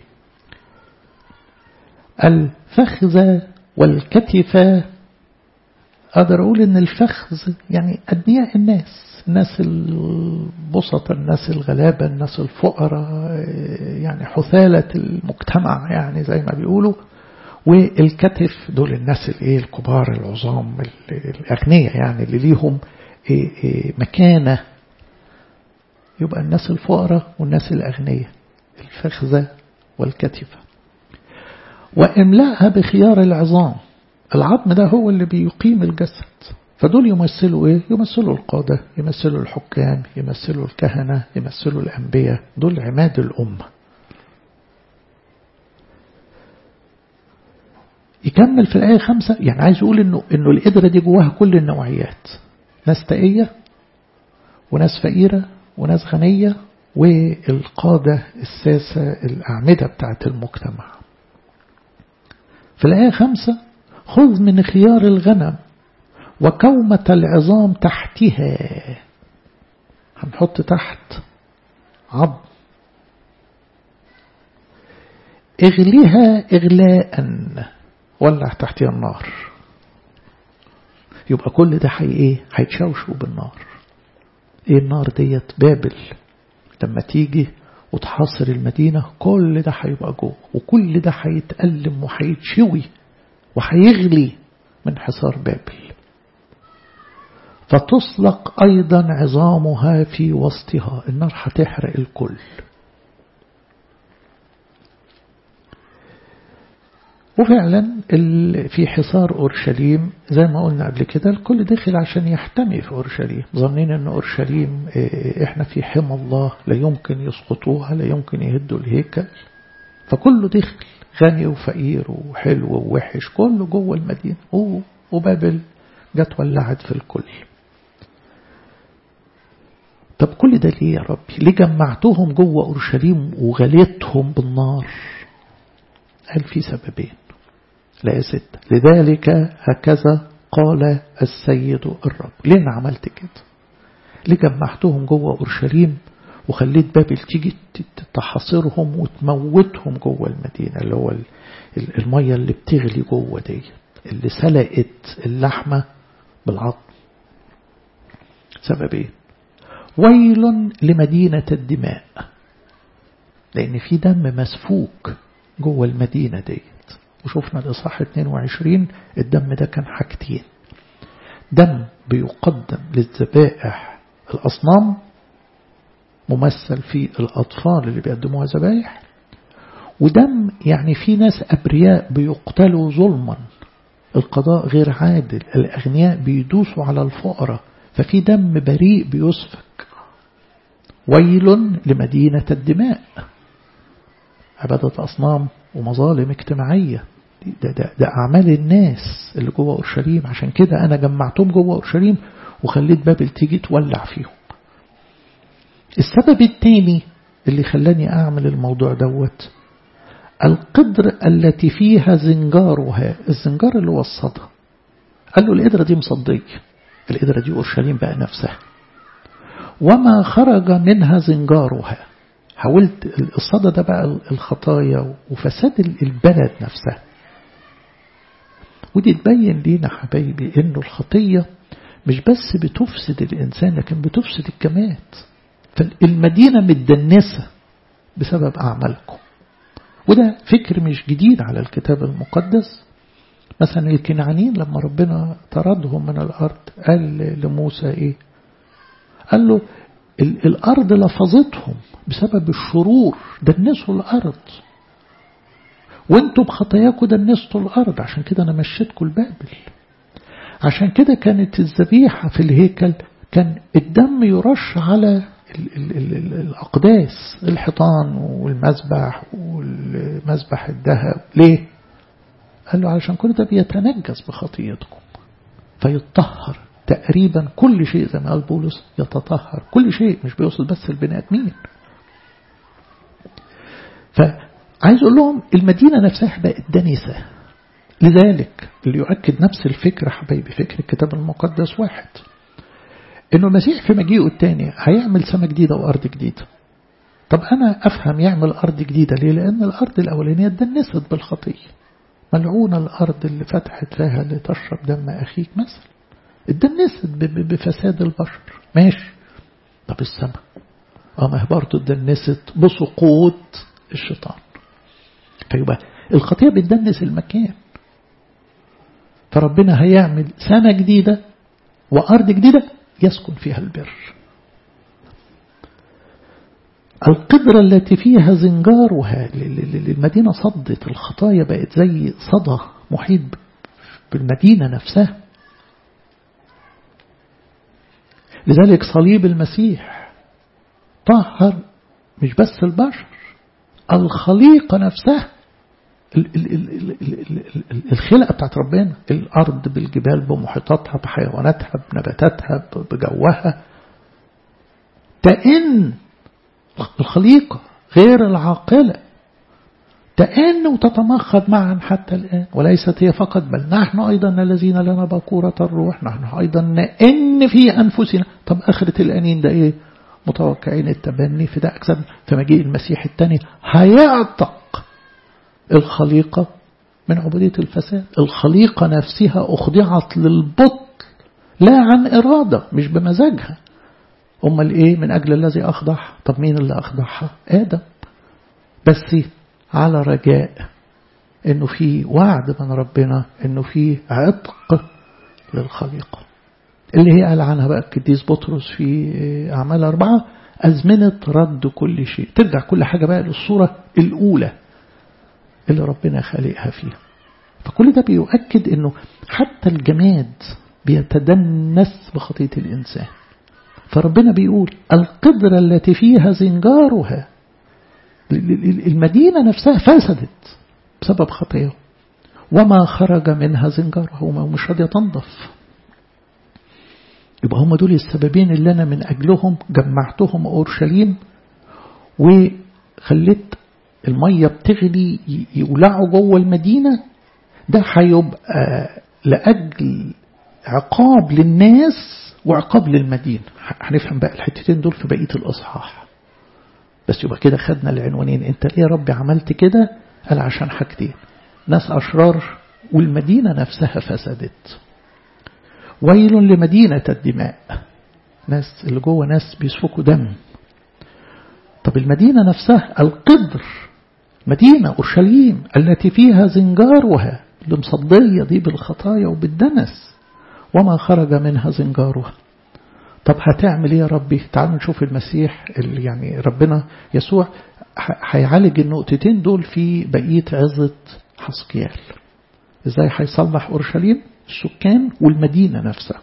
الفخذ والكتفة، أقدر أقول إن الفخذ يعني أدنياء الناس، الناس البسطة، الناس الغلابة، الناس الفقراء، يعني حثالة المجتمع يعني زي ما بيقولوا. والكتف دول الناس الايه الكبار العظام الأغنياء، يعني اللي ليهم مكانة. يبقى الناس الفقراء والناس الأغنياء، الفخذة والكتفة. وإملاءها بخيار العظام. العظم ده هو اللي بيقيم الجسد، فدول يمثلوا ايه؟ يمثلوا القادة، يمثلوا الحكام، يمثلوا الكهنة، يمثلوا الأنبياء، دول عماد الأمة. يكمل في الآية خمسة، يعني عايز يقول إنه إنه القدرة دي جواها كل النوعيات، ناس تقية وناس فقيرة وناس غنية، والقادة الساسة الأعمدة بتاعت المجتمع. في الآية خمسة، خذ من خيار الغنم وكومة العظام تحتها. هنحط تحت عظم. اغليها اغلاء، ولع تحتها النار. يبقى كل ده حي ايه؟ هيتشوشوا بالنار. ايه النار ديت؟ بابل لما تيجي وتحاصر المدينة، كل ده هيبقى جوه، وكل ده هيتألم وهيتشوي وهيغلي من حصار بابل. فتصلق أيضا عظامها في وسطها. النار هتحرق الكل. وفعلا في حصار أورشليم زي ما قلنا قبل كده، الكل دخل عشان يحتمي في أورشليم، ظنين أن أورشليم إحنا في حمى الله، لا يمكن يسقطوها، لا يمكن يهدوا الهيكل. فكله دخل، غني وفقير وحلو ووحش، كله جوه المدينة. وبابل جت ولعت في الكل. طب كل ده ليه يا ربي؟ ليه جمعتهم جوه أورشليم وغليتهم بالنار؟ قال في سببين. لا ستة. لذلك هكذا قال السيد الرب. ليه أنا عملت كده؟ ليه جمعتهم جوه أورشليم وخليت بابل تيجي تحاصرهم وتموتهم جوه المدينة، اللي هو المية اللي بتغلي جوه دي، اللي سلقت اللحمة بالعظم؟ سببين. ويل لمدينة الدماء، لأن في دم مسفوك جوه المدينة ديت. وشوفنا الإصحاح اثنين وعشرين، الدم ده كان حاجتين: دم بيقدم للذبائح الأصنام، ممثل في الأطفال اللي بيقدموها ذبائح، ودم يعني في ناس أبرياء بيقتلوا ظلما، القضاء غير عادل، الأغنياء بيدوسوا على الفقراء، ففي دم بريء بيسفك. ويل لمدينة الدماء، عبادة أصنام ومظالم اجتماعية. ده, ده, ده أعمال الناس اللي جوه أورشليم. عشان كده أنا جمعتهم جوه أورشليم وخليت بابل تيجي تولع فيهم. السبب الثاني اللي خلاني أعمل الموضوع دوت، القدر التي فيها زنجارها. الزنجار اللي هو الصدى. قال له القدرة دي مصدية، القدرة دي أورشليم بقى نفسها. وما خرج منها زنجارها. حاولت الصدى ده بقى الخطايا وفساد البلد نفسها. ودي تبين لينا حبايبي إنه الخطية مش بس بتفسد الإنسان، لكن بتفسد الجماد. فالمدينة متدنسة بسبب أعمالكم. وده فكر مش جديد على الكتاب المقدس. مثلا الكنعانيين لما ربنا طردهم من الأرض قال لموسى إيه؟ قال له الأرض لفظتهم بسبب الشرور، دنسوا الأرض، وانتوا بخطاياكم دنستوا الأرض، عشان كده أنا مشيتكم البابل. عشان كده كانت الذبيحة في الهيكل كان الدم يرش على ال ال ال ال الأقداس، الحيطان والمذبح والمذبح الذهب. ليه؟ قال له علشان كل ده بيتنجس بخطيتكم فيتطهر تقريبا كل شيء، زي ما قال بولس يتطهر كل شيء، مش بيوصل بس البني آدمين. فعايز أقول لهم المدينة نفسها بقت دنسة. لذلك اللي يؤكد نفس الفكرة حبايبي فكر الكتاب المقدس واحد، إنه المسيح في مجيئه الثاني هيعمل سماء جديدة وأرض جديدة. طب أنا أفهم يعمل أرض جديدة ليه؟ لأن الأرض الأولانية دنست بالخطية، ملعونة الأرض اللي فتحت فيها لتشرب دم أخيك مثلا، اتدنست بفساد البشر. ماشي. طب السماء اه ما هي برضه اتدنست بسقوط الشيطان. فيبقى الخطية بتدنس المكان، فربنا هيعمل سماء جديدة وأرض جديدة يسكن فيها البر. القدرة التي فيها زنجارها، المدينة صدت الخطايا، بقت زي صدى محيط بالمدينة نفسها. لذلك صليب المسيح طهر مش بس البشر، الخليقة نفسها، الخلقة بتاعت ربنا، الأرض بالجبال بمحيطاتها بحيواناتها بنباتاتها بجوها، تئن الخليقة غير العاقلة تئن وتتمخض معا حتى الآن. وليست هي فقط بل نحن أيضا الذين لنا باكورة الروح نحن أيضا نئن في أنفسنا. طب آخرة الأنين ده إيه؟ متوقعين التبني في ده أكثر. فمجيء المسيح الثاني هيعتق الخليقة من عبودية الفساد. الخليقة نفسها أخضعت للبطل لا عن إرادة، مش بمزاجها. أمال إيه؟ من أجل الذي أخضع. طب مين اللي أخضعها؟ آدم. بس على رجاء إنه في وعد من ربنا إنه في عتق للخليقة، اللي هي قال عنها بقى القديس بطرس في أعمال أربعة أزمنة رد كل شيء. ترجع كل حاجة بقى للصورة الأولى اللي ربنا خالقها فيها. فكل ده بيؤكد إنه حتى الجماد بيتدنس بخطية الإنسان. فربنا بيقول القدرة التي فيها زنجارها، المدينة نفسها فسدت بسبب خطيه، وما خرج منها زنجارها، ومش راضية تنظف. يبقى هم دول السببين اللي أنا من أجلهم جمعتهم أورشليم وخليت المية بتغلي يولعوا جوه المدينة. ده هيبقى لأجل عقاب للناس وعقاب للمدينة. هنفهم بقى الحتتين دول في بقية الأصحاح. بس يبقى كده خدنا العنوانين. انت ليه يا ربي عملت كده؟ قال عشان حاجتين: ناس أشرار والمدينة نفسها فسدت. ويل لمدينة الدماء، ناس اللي جوه ناس بيسفكوا دم. طب المدينة نفسها القدر، مدينة أورشليم التي فيها زنجارها اللي مصدية دي بالخطايا وبالدنس، وما خرج منها زنجارها. طب هتعمل ايه يا ربي؟ تعالوا نشوف المسيح اللي يعني ربنا يسوع هيعالج النقطتين دول في بقية عظة حسقيال. ازاي هيصلح أورشليم السكان والمدينة نفسها.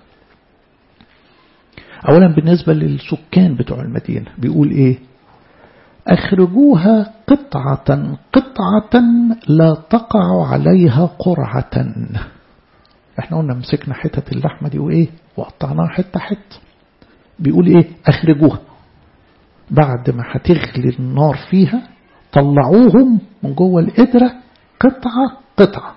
اولا بالنسبة للسكان بتوع المدينة بيقول ايه؟ اخرجوها قطعة قطعة لا تقع عليها قرعة. احنا قلنا مسكنا حتة اللحمة دي وايه وقطعناها حتة حتة. بيقول ايه؟ اخرجوها، بعد ما هتغلي النار فيها طلعوهم من جوه القدرة قطعة قطعة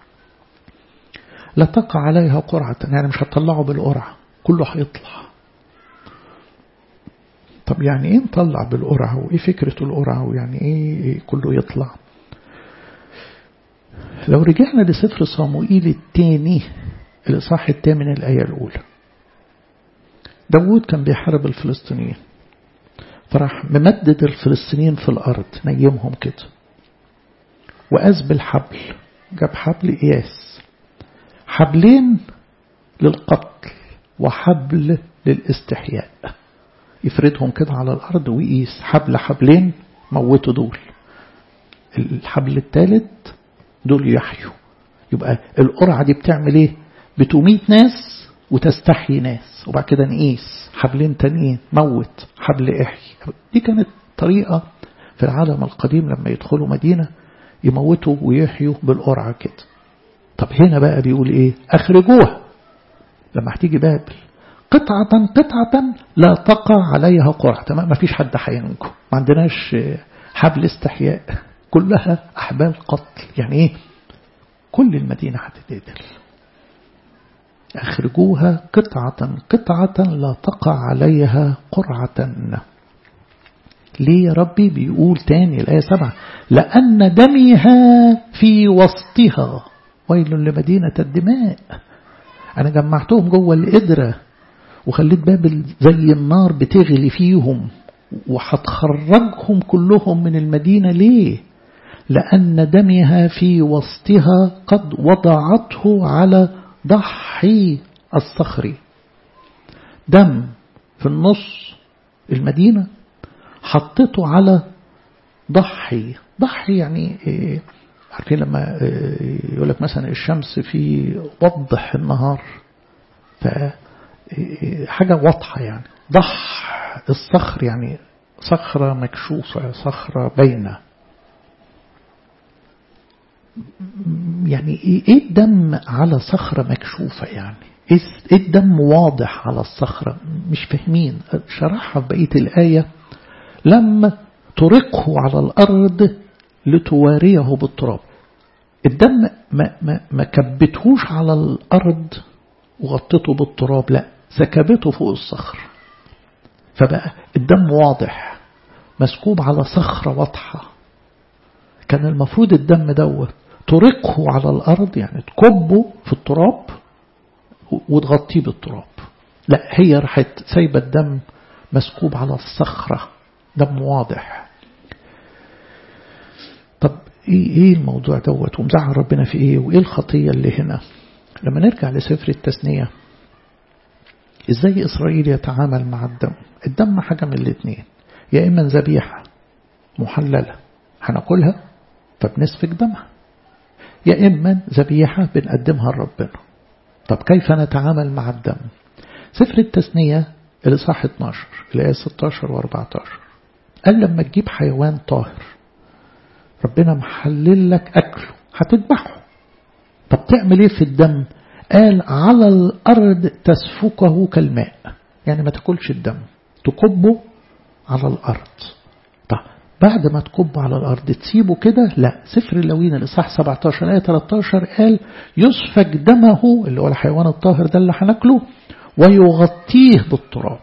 لا تقع عليها قرعة. يعني مش هتطلعوا بالقرعة، كله هيطلع. طب يعني ايه نطلع بالقرعة؟ وايه فكرة القرعة؟ ويعني ايه كله يطلع؟ لو رجعنا لسفر صموئيل الثاني الإصحاح الثامن الآية الأولى، داود كان بيحارب الفلسطينيين، فراح ممدد الفلسطينيين في الأرض نيمهم كده، وقاس بالحبل، جاب حبل قياس، حبلين للقتل وحبل للاستحياء، يفردهم كده على الأرض ويقيس حبل حبلين موتوا دول، الحبل الثالث دول يحيوا. يبقى القرعة دي بتعمل ايه؟ بتميت ناس وتستحيي ناس، وبعد كده نقيس حبلين تانيين، موت حبل احيي. دي كانت طريقة في العالم القديم لما يدخلوا مدينة يموتوا ويحيوا بالقرعة كده. طب هنا بقى بيقول ايه؟ اخرجوها لما هتيجي بابل قطعة قطعة لا تقع عليها قرعة. تمام، ما فيش حد هينجو، ما عندناش حبل استحياء، كلها أحبال قتل. يعني ايه؟ كل المدينة هتتقتل. أخرجوها قطعة قطعة لا تقع عليها قرعة. ليه يا ربي؟ بيقول تاني الآية سبعة: لأن دمها في وسطها ويل لمدينة الدماء. أنا جمعتهم جوه القدرة وخليت بابل زي النار بتغلي فيهم، وهتخرجهم كلهم من المدينة. ليه؟ لأن دمها في وسطها قد وضعته على ضحي الصخري. دم في النص المدينة حطته على ضحي. ضحي يعني إيه؟ عارفين لما إيه يقولك مثلا الشمس في وضح النهار، فحاجة واضحة يعني. ضح الصخر يعني صخرة مكشوفة، صخرة باينة. يعني ايه الدم على صخرة مكشوفة؟ يعني ايه الدم واضح على الصخرة؟ مش فاهمين. شرحها في بقية الآية: لما ترقه على الأرض لتواريه بالتراب. الدم ما, ما, ما كبتهوش على الأرض وغطته بالتراب، لا، سكبته فوق الصخر، فبقى الدم واضح مسكوب على صخرة واضحة. كان المفروض الدم دوت ترقه على الأرض، يعني تكبه في التراب وتغطيه بالتراب. لا، هي راحت سايبة الدم مسكوب على الصخرة، دم واضح. طب ايه ايه الموضوع دوت؟ ومزعل ربنا في ايه؟ وايه الخطية اللي هنا؟ لما نرجع لسفر التثنية، ازاي إسرائيل يتعامل مع الدم؟ الدم حاجة من الاثنين: يا إما ذبيحة محللة هناكلها فبنسفك دمها، يا إما ذبيحة بنقدمها لربنا. طب كيف نتعامل مع الدم؟ سفر التثنية الإصحاح اتناشر الآية ستة عشر وأربعة عشر قال لما تجيب حيوان طاهر ربنا محلل لك أكله هتذبحه. طب تعمل ايه في الدم؟ قال على الأرض تسفكه كالماء، يعني ما تاكلش الدم، تكبه على الأرض. طب بعد ما تكبه على الأرض تسيبه كده؟ لا، سفر اللاويين الإصحاح سبعة عشر آية ثلاثة عشر قال يسفك دمه، اللي هو الحيوان الطاهر ده اللي هناكله، ويغطيه بالتراب.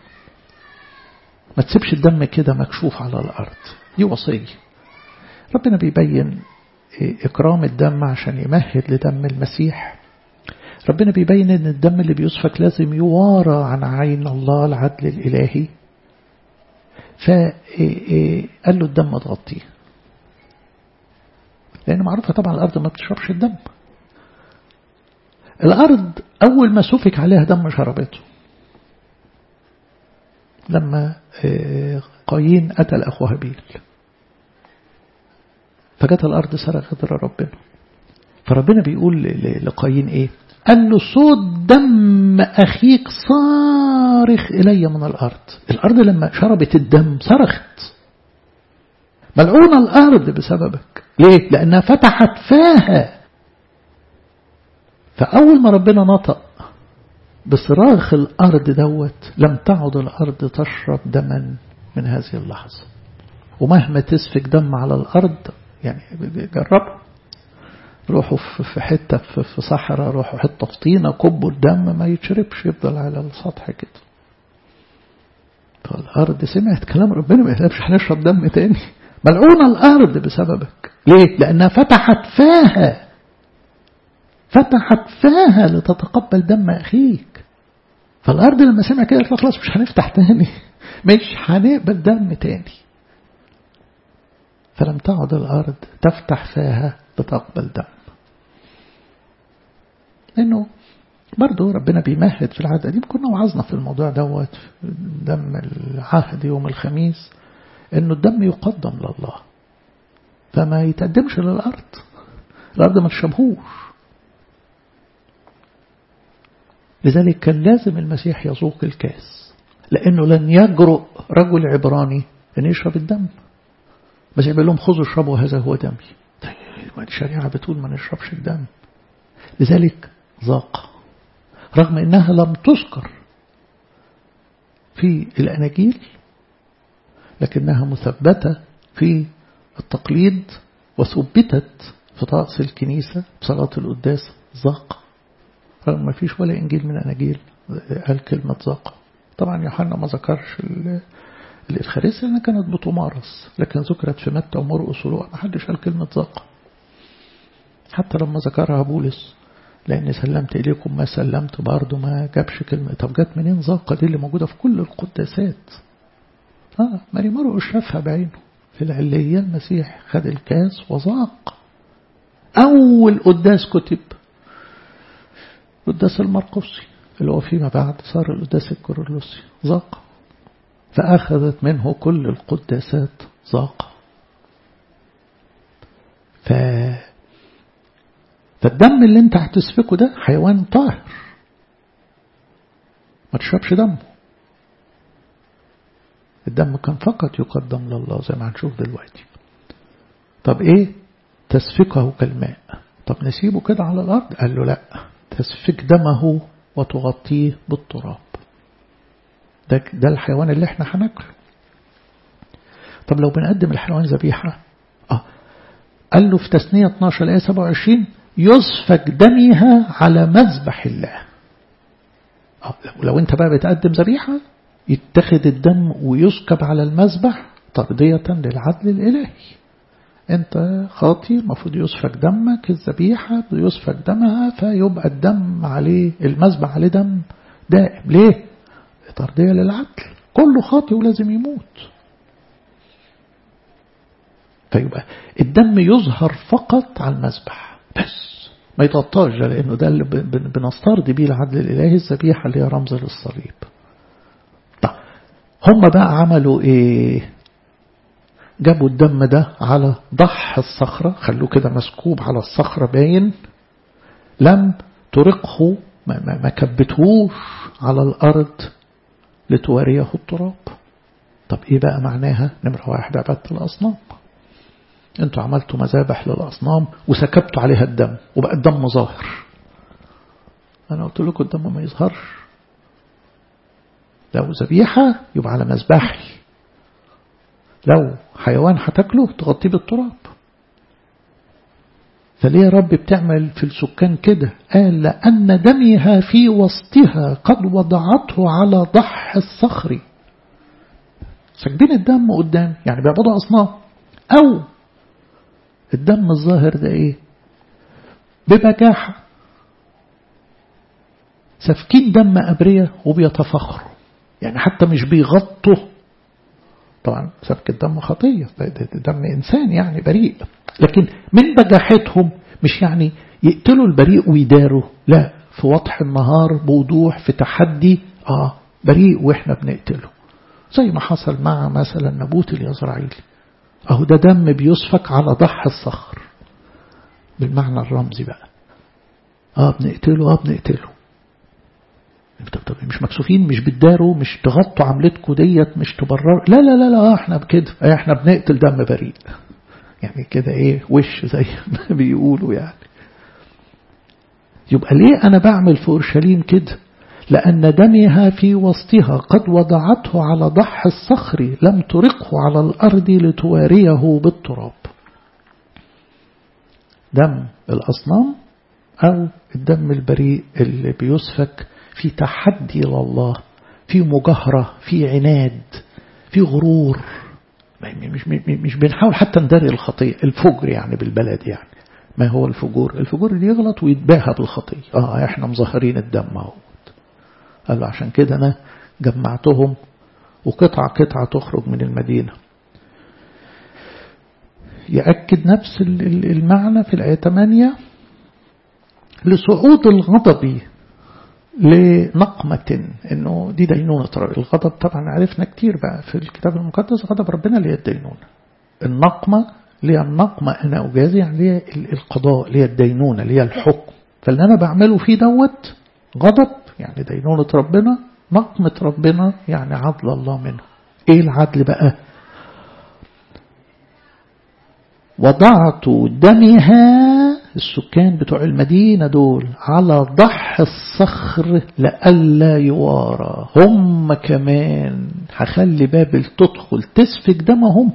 ما تسيبش الدم كده مكشوف على الأرض. دي وصية ربنا بيبين إكرام الدم عشان يمهد لدم المسيح. ربنا بيبين أن الدم اللي بيسفك لازم يوارى عن عين الله العدل الإلهي. فقال له الدم تغطيه، لأن معروفة طبعا الأرض ما بتشربش الدم. الأرض أول ما سفك عليها دم شربته. لما قايين قتل أخوه هابيل فجت الأرض صرخت لربنا، فربنا بيقول لقايين إيه؟ قال له صوت دم أخيك صارخ إلي من الأرض. الأرض لما شربت الدم صرخت، ملعونة الأرض بسببك. ليه؟ لأنها فتحت فاها. فأول ما ربنا نطق بصراخ الأرض دوت لم تعد الأرض تشرب دما من هذه اللحظة. ومهما تسفك دم على الأرض، يعني جربوا، روحوا في حتة في صحراء، روحوا حتة في طينة، كبوا الدم ما يتشربش، يفضل على السطح كده. فالأرض سمعت كلام ربنا، ما يهلبش هنشرب دم تاني. ملعونة الأرض بسببك. ليه؟ لأنها فتحت فاها، فتحت فاها لتتقبل دم أخيك. فالأرض لما سمع كده قالت خلاص مش هنفتح تاني، مش هنقبل دم تاني. فلم تعد الأرض تفتح فاها لتقبل دم. لأنه برضو ربنا بيمهد في العادة دي. كنا وعظنا في الموضوع دوت دم العهد يوم الخميس، إنه الدم يقدم لله فما يتقدمش للأرض. الأرض ما تشبهوش. لذلك كان لازم المسيح يذوق الكاس، لأنه لن يجرؤ رجل عبراني أن يشرب الدم. بس يقول لهم خذوا اشربوا هذا هو دمي. طيب الشريعة بتقول ما نشربش الدم. لذلك ذاق، رغم أنها لم تذكر في الأناجيل لكنها مثبتة في التقليد وثبتت في طقس الكنيسة بصلاة القداس. ذاق، رغم ما فيش ولا إنجيل من الأناجيل قال كلمة ذاق. طبعا يوحنا ما ذكرش الإفخارستيا لأنها كانت بتمارس، لكن ذكرت في متى ومرقس ولوقا ما حدش قال كلمة ذاق. حتى لما ذكرها بولس لأني سلمت إليكم ما سلمت برضه ما جابش كلمة. طب جات منين ذاق دي اللي موجودة في كل القداسات؟ آه ماري مرقس شافها بعينه في العلية، المسيح خد الكاس وذاق. أول قداس كتب القداس المرقسي اللي هو فيما بعد صار القداس الكورولوسي، ذاق. فأخذت منه كل القداسات ذاق. ف... فالدم اللي انت هتسفكه ده حيوان طاهر، ما تشربش دمه. الدم كان فقط يقدم لله زي ما هنشوف دلوقتي. طب ايه؟ تسفكه كالماء. طب نسيبه كده على الأرض؟ قال له لا، تسفك دمه وتغطيه بالتراب. ده, ده الحيوان اللي احنا هناكله. طب لو بنقدم الحيوان ذبيحة، اه قال له في تثنية اثناشر آية سبعة وعشرين يسفك دمها على مذبح الله. اه لو انت بقى بتقدم ذبيحة يتخذ الدم ويسكب على المذبح ترضية للعدل الإلهي. انت خاطي المفروض يسفك دمك، الذبيحة يسفك دمها، فيبقى الدم عليه المذبح عليه دم دائم. ليه؟ ترضية للعدل، كله خاطي ولازم يموت. فيبقى الدم يظهر فقط على المذبح بس، ما يتغطاش، لأنه ده اللي بنسترضي بيه العدل الإلهي، الذبيحة اللي هي رمز للصليب. طب هم بقى عملوا ايه؟ جابوا الدم ده على ضح الصخرة، خلوه كده مسكوب على الصخرة باين، لم ترقه، ما, ما, ما كبتهوش على الأرض لتواريه التراب. طب ايه بقى معناها؟ نمرة واحد عبادة الأصنام. انتوا عملتوا مذابح للأصنام وسكبتوا عليها الدم وبقى الدم ظاهر. أنا قلت لكم الدم ما يظهرش. لو ذبيحة يبقى على مذبحي، لو حيوان هتاكله تغطيه بالتراب. فليه يا رب بتعمل في السكان كده؟ قال لأن دمها في وسطها قد وضعته على ضح الصخر. سكبين الدم قدام، يعني بيعبدوا أصنام. أو الدم الظاهر ده ايه؟ ببجاحة سفكين دم أبرياء وبيتفخروا، يعني حتى مش بيغطوا. طبعا سفك الدم خطية، دم إنسان يعني بريء، لكن من بجاحتهم مش يعني يقتلوا البريء ويداروا، لا، في وضح النهار بوضوح، في تحدي، آه بريء وإحنا بنقتله، زي ما حصل مع مثلا نبوت اليزرعيلي. أهو ده دم بيسفك على ضح الصخر بالمعنى الرمزي بقى. آه بنقتله، آه بنقتله. طب مش مكسوفين، مش بتداروا، مش تغطوا عملتكم ديت، مش تبرروا، لا لا لا لا احنا بكده، احنا بنقتل دم بريء، يعني كده ايه وش زي ما بيقولوا يعني. يبقى ليه انا بعمل في اورشليم كده؟ لان دمها في وسطها قد وضعته على ضح الصخر لم ترقه على الارض لتواريه بالتراب. دم الاصنام او الدم البريء اللي بيسفك في تحدي لله، في مجاهرة، في عناد، في غرور. مش مش بنحاول حتى ندري الخطية، الفجر يعني بالبلد. يعني ما هو الفجور؟ الفجور اللي يغلط ويتباهى بالخطية. اه احنا مظهرين الدم اهو. قال له عشان كده انا جمعتهم وقطعة قطعة تخرج من المدينة. يأكد نفس المعنى في الآية ثمانية لصعود الغضب لنقمة، انه دي دينونة. الغضب طبعا عرفنا كتير بقى في الكتاب المقدس، غضب ربنا اللي هي الدينونة. النقمة اللي هي النقمة انا اجازي، يعني اللي هي القضاء، اللي هي الدينونة، اللي هي الحكم. فاللي انا بعمله فيه دوت غضب يعني دينونة ربنا، نقمة ربنا يعني عدل الله منه. ايه العدل بقى؟ وضعت دمها، السكان بتوع المدينة دول، على ضح الصخر لألا يوارى. هم كمان هخلي بابل تدخل تسفك دمهم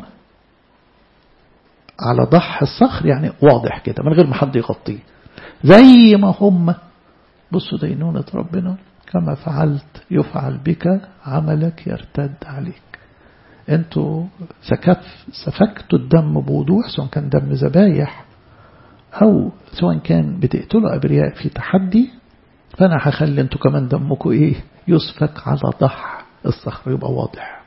على ضح الصخر، يعني واضح كده من غير ما حد يغطيه، زي ما هم. بصوا دينونة ربنا، كما فعلت يفعل بك، عملك يرتد عليك. انتوا سكف سفكتوا الدم بوضوح، سواء كان دم ذبايح أو سواء كان بتقتلوا أبرياء في تحدي، فأنا هخلي انتوا كمان دمكم إيه يسفك على ضح الصخر، يبقى واضح.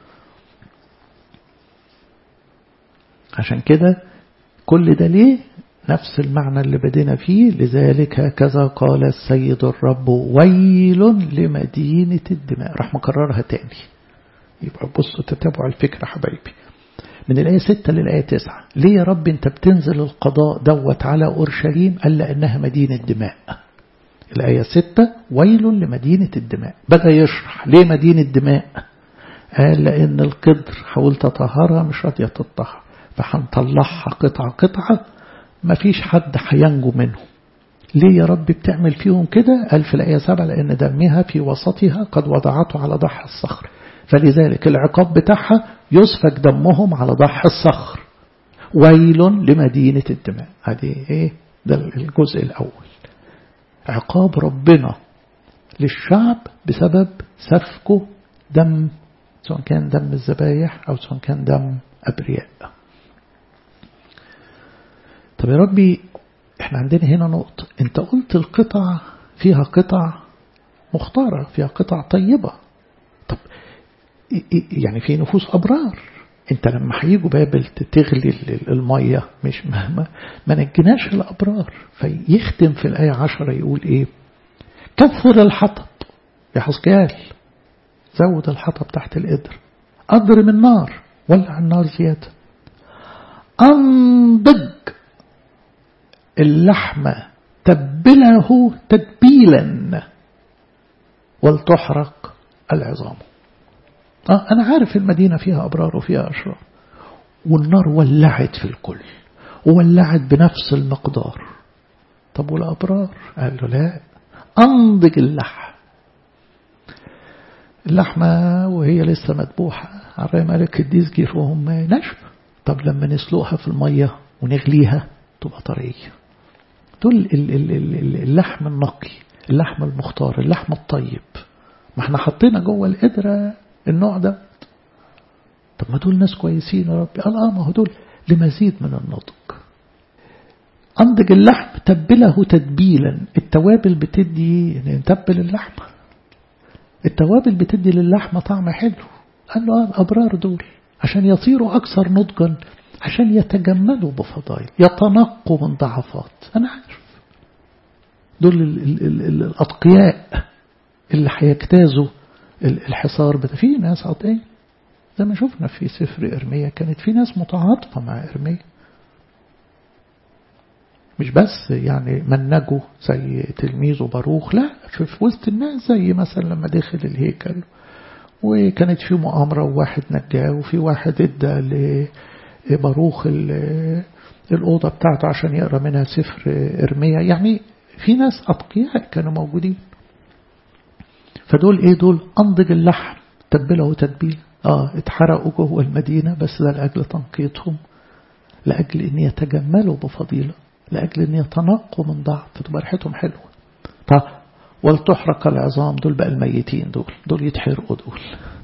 عشان كده كل ده ليه؟ نفس المعنى اللي بدينا فيه. لذلك هكذا قال السيد الرب ويل لمدينة الدماء. راح مكررها تاني. يبقى بصوا تتابعوا الفكرة حبايبي من الآية ستة للآية تسعة. ليه يا رب انت بتنزل القضاء دوت على أورشليم؟ قال لأنها مدينة دماء. الآية ستة ويل لمدينة الدماء. بدأ يشرح ليه مدينة دماء. قال لأن القدر حاولت أطهرها مش راضية تطهر، فهنطلعها قطعة قطعة ما فيش حد هينجو منه. ليه يا رب بتعمل فيهم كده؟ قال في الآية سبعة لأن دمها في وسطها قد وضعته على ضح الصخر، فلذلك العقاب بتاعها يسفك دمهم على ضح الصخر. ويل لمدينة الدماء. هذه ايه؟ ده الجزء الأول، عقاب ربنا للشعب بسبب سفكه دم، سواء كان دم الذبايح أو سواء كان دم أبرياء. طب يا ربي احنا عندنا هنا نقطة، انت قلت القطع فيها قطع مختارة، فيها قطع طيبة. طب يعني في نفوس أبرار، انت لما هيجوا بابل تغلي المية مش ما, ما نجناش الأبرار. فيختم في الآية عشرة يقول ايه؟ كثر الحطب يا حزقيال، زود الحطب تحت القدر، أضرم النار، ولع النار زيادة، أنضج اللحمة تبله تتبيلا، ولتحرق العظام. آه أنا عارف المدينة فيها أبرار وفيها أشرار، والنار ولعت في الكل وولعت بنفس المقدار. طب والأبرار؟ قال له لا، أنضج اللحم، اللحمة وهي لسه مذبوحة على ملك الديس جيرهم نشف. طب لما نسلقها في المية ونغليها تبقى طرية. دول اللحم النقي، اللحم المختار، اللحم الطيب. ما احنا حطينا جوه القدرة النوع ده. طب ما دول ناس كويسين يا ربي. قال اه ما هو دول لمزيد من النضج. أنضج اللحم تبله تتبيلا. التوابل بتدي، نتبل اللحمة، التوابل بتدي للحمة طعم حلو. قال له اه الأبرار دول عشان يصيروا أكثر نضجا، عشان يتجملوا بفضائل، يتنقوا من ضعفات. أنا عارف دول ال ال ال ال الأتقياء اللي هيجتازوا الحصار. بتا في ناس عطيه زي ما شفنا في سفر إرميا، كانت في ناس متعاطفة مع إرميا، مش بس يعني منجوا زي تلميذه باروخ، لا في, في وسط الناس، زي مثلا لما دخل الهيكل وكانت في مؤامرة وواحد نجاه، وفي واحد ادى لباروخ الأوضة بتاعته عشان يقرأ منها سفر إرميا. يعني في ناس أتقياء كانوا موجودين. فدول ايه؟ دول أنضج اللحم تبله تتبيل. اه اتحرقوا جوه المدينة، بس ده لأجل تنقيتهم، لأجل ان يتجملوا بفضيلة، لأجل ان يتنقوا من ضعف، فتبقى ريحتهم حلوة. طب ولتحرق العظام، دول بقى الميتين، دول دول يتحرقوا، دول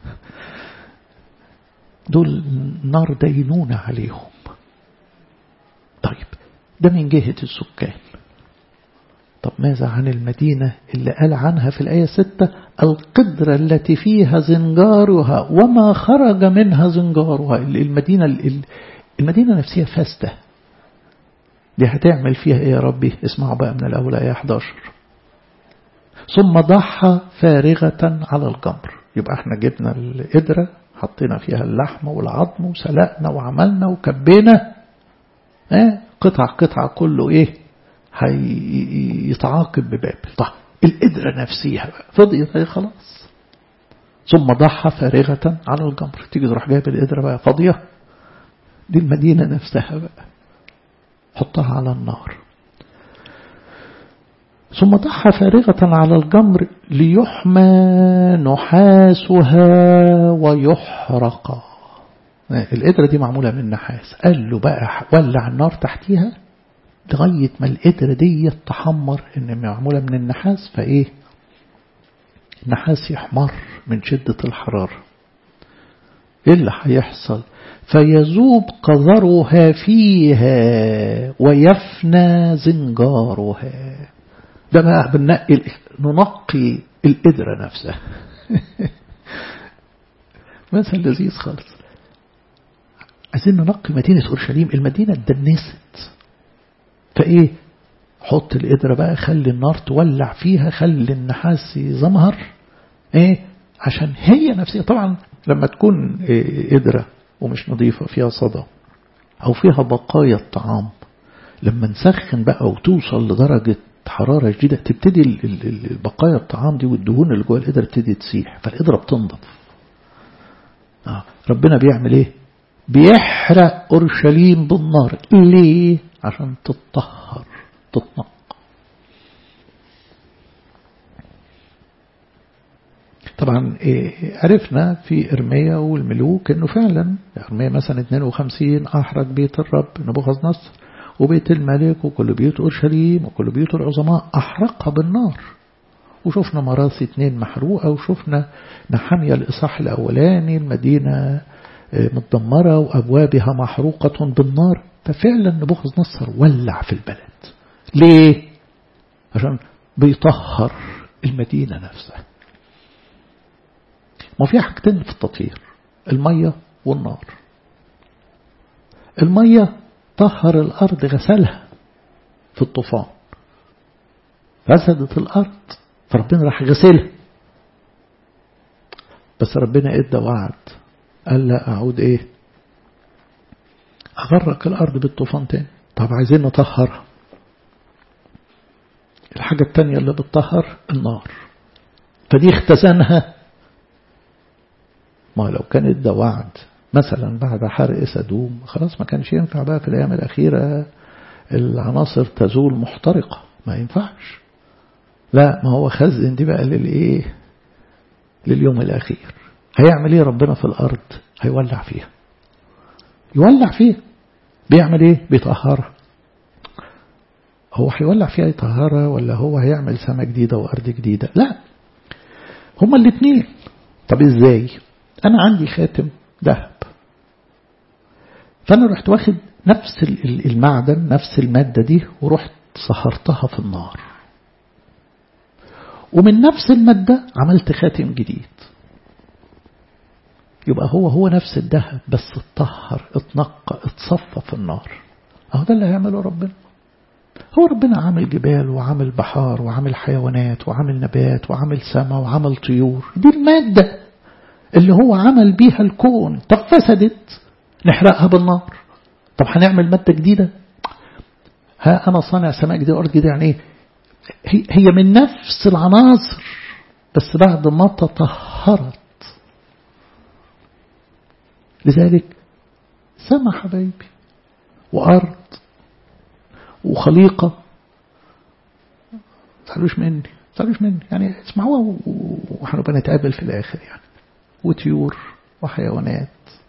دول نار دينونة عليهم. طيب ده من جهة السكان. طب ماذا عن المدينة اللي قال عنها في الآية ستة القدرة التي فيها زنجارها وما خرج منها زنجارها؟ المدينة المدينة نفسها فاسدة، دي هتعمل فيها ايه يا ربي؟ اسمعوا بقى من الأول آية إحدى عشر. ثم ضحى فارغة على الجمر. يبقى احنا جبنا القدرة حطينا فيها اللحم والعظم وسلقنا وعملنا وكبينا، اه قطع قطع كله ايه هيتعاقب ببابل. طيب القدرة نفسيها فضيت هي خلاص. ثم ضحى فارغة على الجمر. تيجي تروح جايب القدرة بقى فاضية، دي المدينة نفسها بقى حطها على النار. ثم ضحى فارغة على الجمر ليحمى نحاسها ويحرق. القدرة دي معمولة من نحاس، قال له بقى ولع النار تحتيها لغاية ما القدرة دي تحمر، إن معمولة من النحاس فإيه النحاس يحمر من شدة الحرارة. إيه اللي هيحصل؟ فيذوب قذرها فيها ويفنى زنجارها. ده بقى بننقي ننقي القدرة نفسها. مثل لذيذ خالص. عايزين ننقي مدينة أورشليم، المدينة اتدنست، فإيه حط القدرة بقى، خلي النار تولع فيها، خلي النحاس يزمهر، إيه عشان هي نفسها. طبعا لما تكون إيه قدرة ومش نظيفة فيها صدى أو فيها بقايا الطعام، لما نسخن بقى وتوصل لدرجة حرارة جديدة تبتدي البقايا الطعام دي والدهون اللي جوه القدرة تبتدي تسيح، فالقدرة بتنضف. آه. ربنا بيعمل ايه؟ بيحرق أورشليم بالنار. ليه؟ عشان تتطهر تتنقى. طبعا إيه عرفنا في إرميا والملوك انه فعلا إرميا مثلا اثنين وخمسين احرق بيت الرب نبوخذ نصر وبيت الملك وكل بيوت أورشليم وكل بيوت العظماء أحرقها بالنار. وشفنا مراثي اتنين محروقة، وشفنا نحمية الإصحاح الأولاني المدينة متدمرة وأبوابها محروقة بالنار. ففعلا نبوخذ نصر ولع في البلد. ليه؟ عشان بيطهر المدينة نفسها. ما في حاجتين في التطهير، المية والنار. المية طهر الأرض، غسلها في الطوفان، فسدت الأرض فربنا راح غسلها. بس ربنا ادى وعد، قال لا أعود إيه أغرق الأرض بالطوفان تاني. طب عايزين نطهرها. الحاجة التانية اللي بتطهر النار، فدي اختزنها. ما لو كان ادى وعد مثلا بعد حرق سدوم خلاص ما كانش ينفع بقى في الأيام الأخيرة العناصر تزول محترقة، ما ينفعش. لا، ما هو خزن دي بقى للإيه لليوم الأخير. هيعمل إيه ربنا في الأرض؟ هيولع فيها. يولع فيها بيعمل إيه؟ بيطهرها. هو هيولع فيها يطهرها ولا هو هيعمل سماء جديدة وأرض جديدة؟ لا، هما الاثنين. طب إزاي؟ أنا عندي خاتم ذهب، فأنا رحت واخد نفس المعدن نفس المادة دي ورحت صهرتها في النار، ومن نفس المادة عملت خاتم جديد. يبقى هو هو نفس الذهب بس اتطهر اتنقى اتصفى في النار. اهو ده اللي هيعمله ربنا. هو ربنا عامل جبال وعامل بحار وعامل حيوانات وعامل نبات وعامل سماء وعامل طيور. دي المادة اللي هو عمل بيها الكون. طب فسدت نحرقها بالنار. طب هنعمل مادة جديدة. ها أنا صانع سماء جديدة وأرض جديدة. يعني إيه؟ هي من نفس العناصر بس بعد ما تطهرت. لذلك سماء حبايبي وأرض وخليقة، تعالوش مني تعالوش مني يعني اسمعوها وحنبقى نتقابل في الآخر يعني. وطيور وحيوانات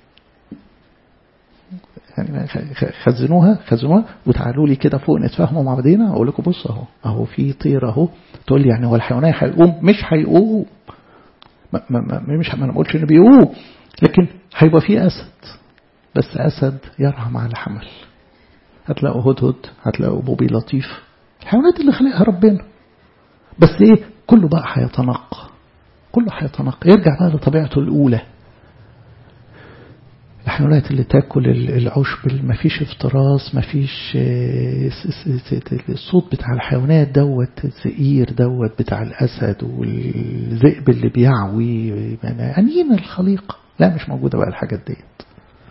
يعني خزنوها خزنوها وتعالوا لي كده فوق نتفاهموا مع بعضينا. اقول لكم بص اهو اهو في طير اهو. تقول لي يعني هو الحيوانات هيقوم؟ مش هيقوم. ما ما مش ما انا بقولش انه بيقوم، لكن هيبقى في اسد، بس اسد يرعى مع الحمل. هتلاقوا هدهد، هتلاقوا بوبي لطيف، الحيوانات اللي خلقها ربنا. بس ايه كله بقى هيتنقى، كله هيتنقى يرجع بقى لطبيعته الاولى. الحيوانات اللي تاكل العشب، ما فيش افتراس، ما فيش الصوت بتاع الحيوانات دوت، الزئير دوت بتاع الأسد والذئب اللي بيعوي أنين الخليقة. لا مش موجودة بقى الحاجات ديت.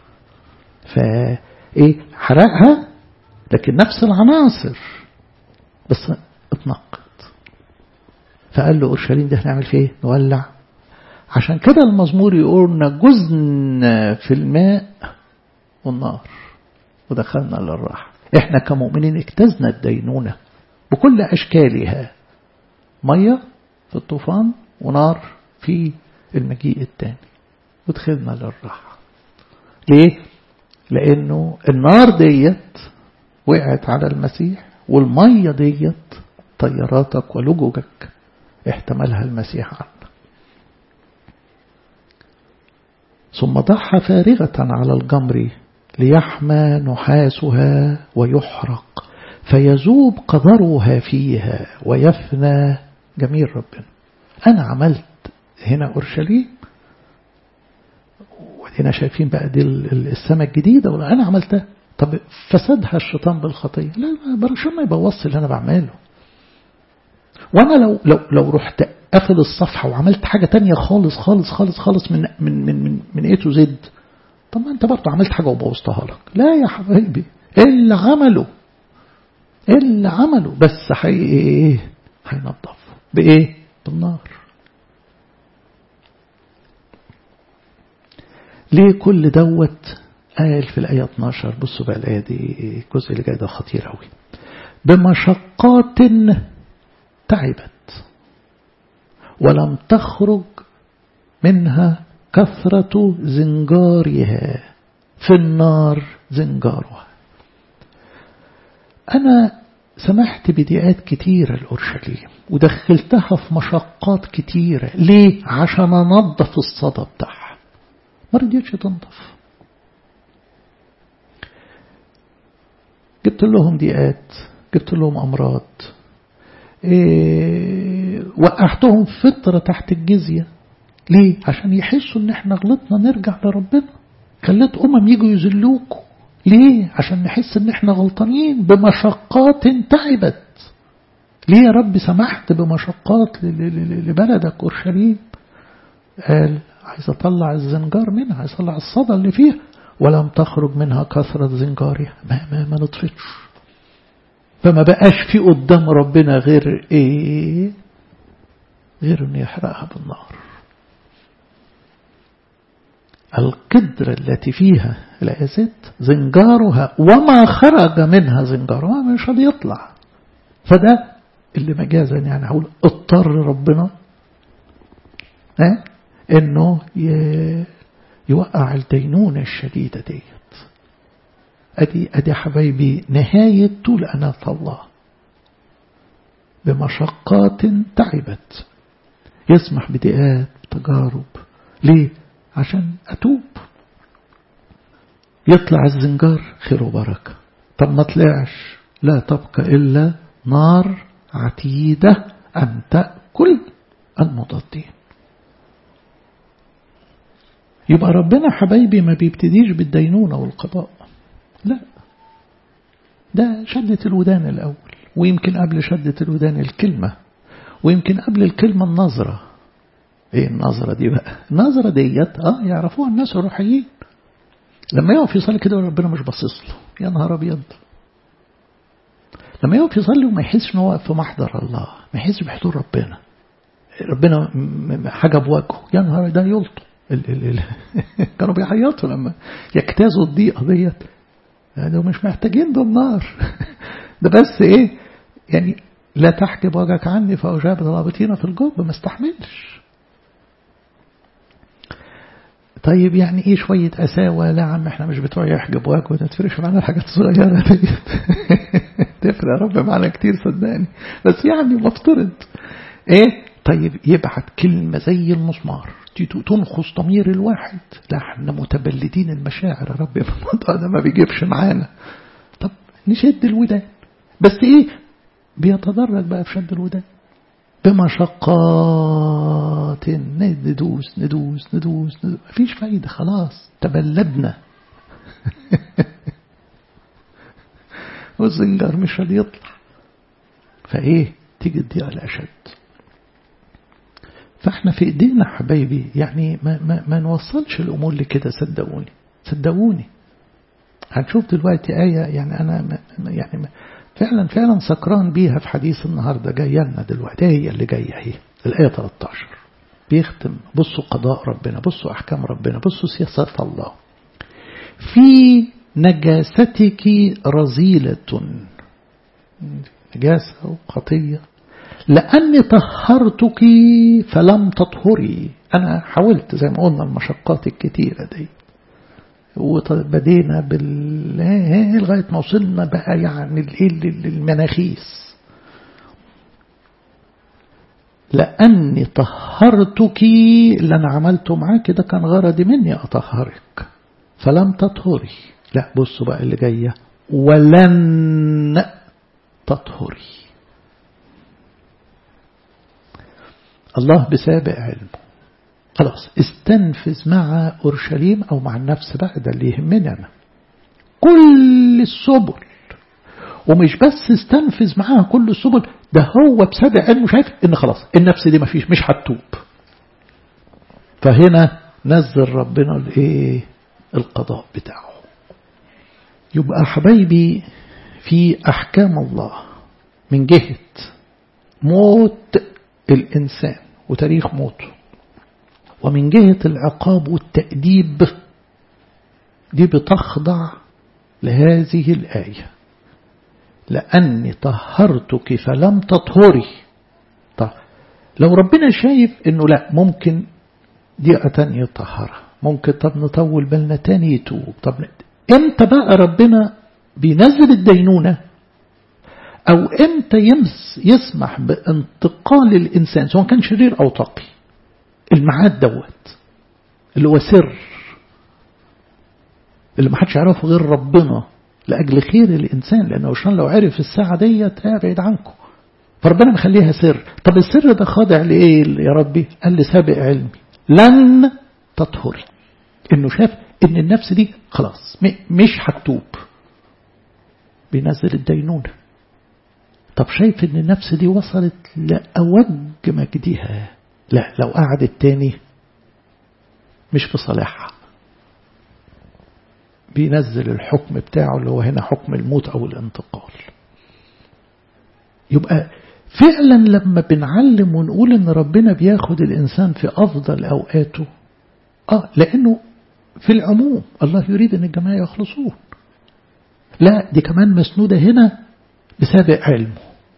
فإيه حرقها لكن نفس العناصر بس اتنقت. فقال له أورشليم ده هنعمل فيه ايه؟ نولع. عشان كده المزمور يقول نجزنا في الماء والنار ودخلنا للراحة. احنا كمؤمنين اجتزنا الدينونة بكل أشكالها، مية في الطوفان ونار في المجيء الثاني، ودخلنا للراحة. ليه؟ لأنه النار ديت وقعت على المسيح، والمية ديت طياراتك ولجوجك احتملها المسيح عنا. ثم ضحى فارغة على الجمر ليحمى نحاسها ويحرق، فيذوب قدرها فيها ويفنى جميل ربنا. أنا عملت هنا أورشليم، ودينا شايفين بقى دي السماء الجديدة، ولا أنا عملتها. طب فسدها الشيطان بالخطية؟ لا، برشان ما يبوظش اللي أنا بعمله. وأنا لو لو لو رحت قفل الصفحة وعملت حاجة تانية خالص خالص خالص خالص من من من من من إيه تو زد، طب ما أنت برضه عملت حاجة وبوظتها لك. لا يا حبايبي، اللي عمله اللي عمله بس حقيقي إيه؟ هينضف بإيه؟ بالنار. ليه كل دوت؟ قال في الآية اتناشر، بصوا بقى الآية دي، الجزء اللي جاي ده خطير قوي. بمشقات تعبت ولم تخرج منها كثرة زنجارها، في النار زنجارها. أنا سمحت بدقات كتيرة لأورشليم ودخلتها في مشقات كتيرة. ليه؟ عشان أنظف الصدى بتاعها. ما رضيتش تنظف. جبت لهم ضيقات، جبت لهم أمراض، إيه، وقعتهم فترة تحت الجزية. ليه؟ عشان يحسوا ان احنا غلطنا نرجع لربنا. خليت أمم يجوا يذلوكوا. ليه؟ عشان نحس ان احنا غلطانين. بمشقات تعبت. ليه يا رب سمحت بمشقات لبلدك أورشليم؟ قال عايز اطلع الزنجار منها، عايز اطلع الصدى اللي فيها. ولم تخرج منها كثرة زنجارها، ما, ما, ما نطفتش. فما بقاش في قدام ربنا غير ايه؟ غير انه يحرقها بالنار. القدرة التي فيها الآية ست زنجارها وما خرج منها زنجارها، مش راضي يطلع. فده اللي مجازا يعني هقول اضطر ربنا اه انه يوقع الدينونة الشديدة ديت. ادي ادي حبايبي نهاية طول أناة الله. بمشقات تعبت، يسمح بضيقات تجارب. ليه؟ عشان أتوب. يطلع الزنجار خير وبركة. طب ما طلعش، لا تبقى إلا نار عتيدة أن تأكل المضادين. يبقى ربنا حبايبي ما بيبتديش بالدينونة والقضاء، لا، ده شدة الودان الأول، ويمكن قبل شدة الودان الكلمة، ويمكن قبل الكلمة النظرة. ايه النظرة دي بقى؟ النظرة ديت اه يعرفوها الناس الروحيين. لما يقف يصلي كده وربنا مش باصص له، يا نهار ابيض. لما يقف يصلي وما يحسش انه واقف في محضر الله، ما يحسش بحضور ربنا، ربنا حاجة بوجهه، يا نهار ده يلطم. ال ال ال كانوا بيعيطوا لما يجتازوا الضيقة ديت. ده مش محتاجين ده النار. ده بس ايه يعني، لا تحجب وجهك عني فأجاب ضربتينا في الجب، ما استحملش. طيب يعني ايه شوية قساوة؟ لا عم احنا مش بتوع يحجب وجهه، ما تفرقش معنا الحاجات الصغيرة دي. تفرق يا رب معنا كتير صدقني. بس يعني مفترض ايه؟ طيب يبعت كلمة زي المسمار تنخص ضمير الواحد. لا احنا متبلدين المشاعر يا رب، الموضوع ده ما بيجيبش معانا. طب نشد الودان، بس ايه؟ بيتدرج بقى في شد الودان. بمشقات ندوس ندوس ندوس ندوس، مفيش فايدة، خلاص تبلدنا. والزنجر مش راضي يطلع. فايه؟ تيجي الضيقة الأشد. فاحنا في ايدينا حبايبي يعني ما, ما, ما نوصلش الأمور لكده. صدقوني صدقوني هنشوف دلوقتي آية يعني أنا يعني فعلا فعلا سكران بيها في حديث النهاردة، جاية لنا دلوقتي، هي اللي جاية هي الآية ثلاثة عشر بيختم. بصوا قضاء ربنا، بصوا أحكام ربنا، بصوا سياسات الله. في نجاستك رذيلة، نجاسة وخطية، لأني طهرتك فلم تطهري. أنا حاولت زي ما قلنا المشقات الكتيرة دي، وبدينا بال لغاية ما وصلنا بقى يعني المناخيس. لأني طهرتك، اللي أنا عملته معاك ده كان غرضي مني أطهرك، فلم تطهري. لا بصوا بقى اللي جاية، ولن تطهري. الله بسابق علمه خلاص استنفذ مع أورشليم أو مع النفس بقى، ده اللي يهمني أنا، كل السبل. ومش بس استنفذ معاها كل السبل، ده هو بسابق علمه شايف إن خلاص النفس دي مفيش، مش هتتوب. فهنا نزل ربنا الايه القضاء بتاعه. يبقى حبايبي في أحكام الله من جهة موت الإنسان وتاريخ موته، ومن جهة العقاب والتأديب، دي بتخضع لهذه الآية، لأني طهرتك فلم تطهري. طب لو ربنا شايف إنه لا ممكن دقيقة تانية يطهرها، ممكن طب نطول بالنا تاني يتوب، طب امتى بقى ربنا بينزل الدينونة، أو امتى يمس يسمح بانتقال الإنسان سواء كان شرير أو تقي؟ الميعاد دوت اللي هو سر، اللي ما حدش يعرفه غير ربنا لأجل خير الإنسان، لأنه عشان لو عرف الساعة ديت هيبعد عنكم، فربنا مخليها سر. طب السر ده خاضع لإيه يا ربي؟ قال لي سابق علمي لن تطهري، إنه شاف إن النفس دي خلاص مش هتتوب، بينزل الدينونة. طب شايف إن النفس دي وصلت لأوج مجدها، لا لو قعدت تاني مش في صالحها، بينزل الحكم بتاعه اللي هو هنا حكم الموت أو الانتقال. يبقى فعلا لما بنعلم ونقول إن ربنا بياخد الإنسان في أفضل أوقاته، آه لأنه في العموم الله يريد أن الجماعة يخلصون، لا دي كمان مسنودة هنا بسابق علمه،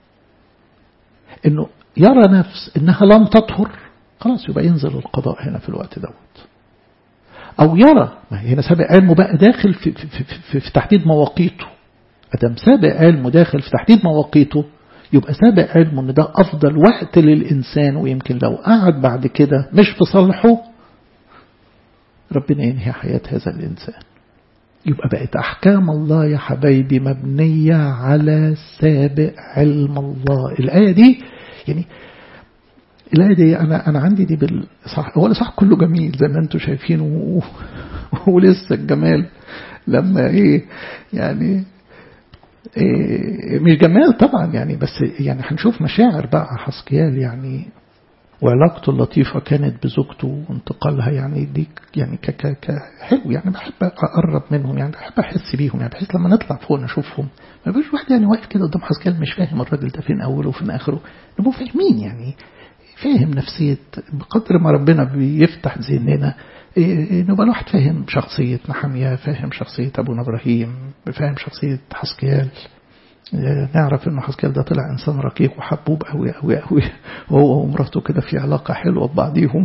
إنه يرى نفس إنها لم تطهر خلاص يبقى ينزل القضاء هنا في الوقت دوت. أو يرى ما هنا سابق علمه بقى داخل في, في, في, في, في تحديد مواقيته، أدام سابق علمه داخل في تحديد مواقيته يبقى سابق علمه إن ده أفضل وقت للإنسان، ويمكن لو قعد بعد كده مش في صالحه ربنا ينهي حياة هذا الإنسان. يبقى بقت أحكام الله يا حبايبي مبنية على سابق علم الله. الآية دي يعني الآية دي أنا أنا عندي دي بالصح، هو الصح كله جميل زي ما أنتم شايفين، ولسه الجمال لما إيه يعني إيه مش جمال طبعا يعني، بس يعني هنشوف مشاعر بقى حسقيال يعني، وعلاقته اللطيفة كانت بزوجته وانتقالها يعني دي يعني ك ك ك حلو يعني، بحب أقرب منهم يعني، بحب أحس بيهم يعني، بحيث لما نطلع فوق نشوفهم ما بيش واحد يعني واقف كده قدام حسقيال مش فاهم الراجل ده فين أوله وفين آخره، نبقوا فاهمين يعني، فاهم نفسية بقدر ما ربنا بيفتح ذهننا، نبقى الواحد فاهم شخصية نحمية، فاهم شخصية أبونا إبراهيم، فاهم شخصية حسقيال، نعرف إنه حسقيال ده طلع إنسان رقيق وحبوب أوي أوي أوي، وهو ومراته كده في علاقة حلوة ببعضيهم،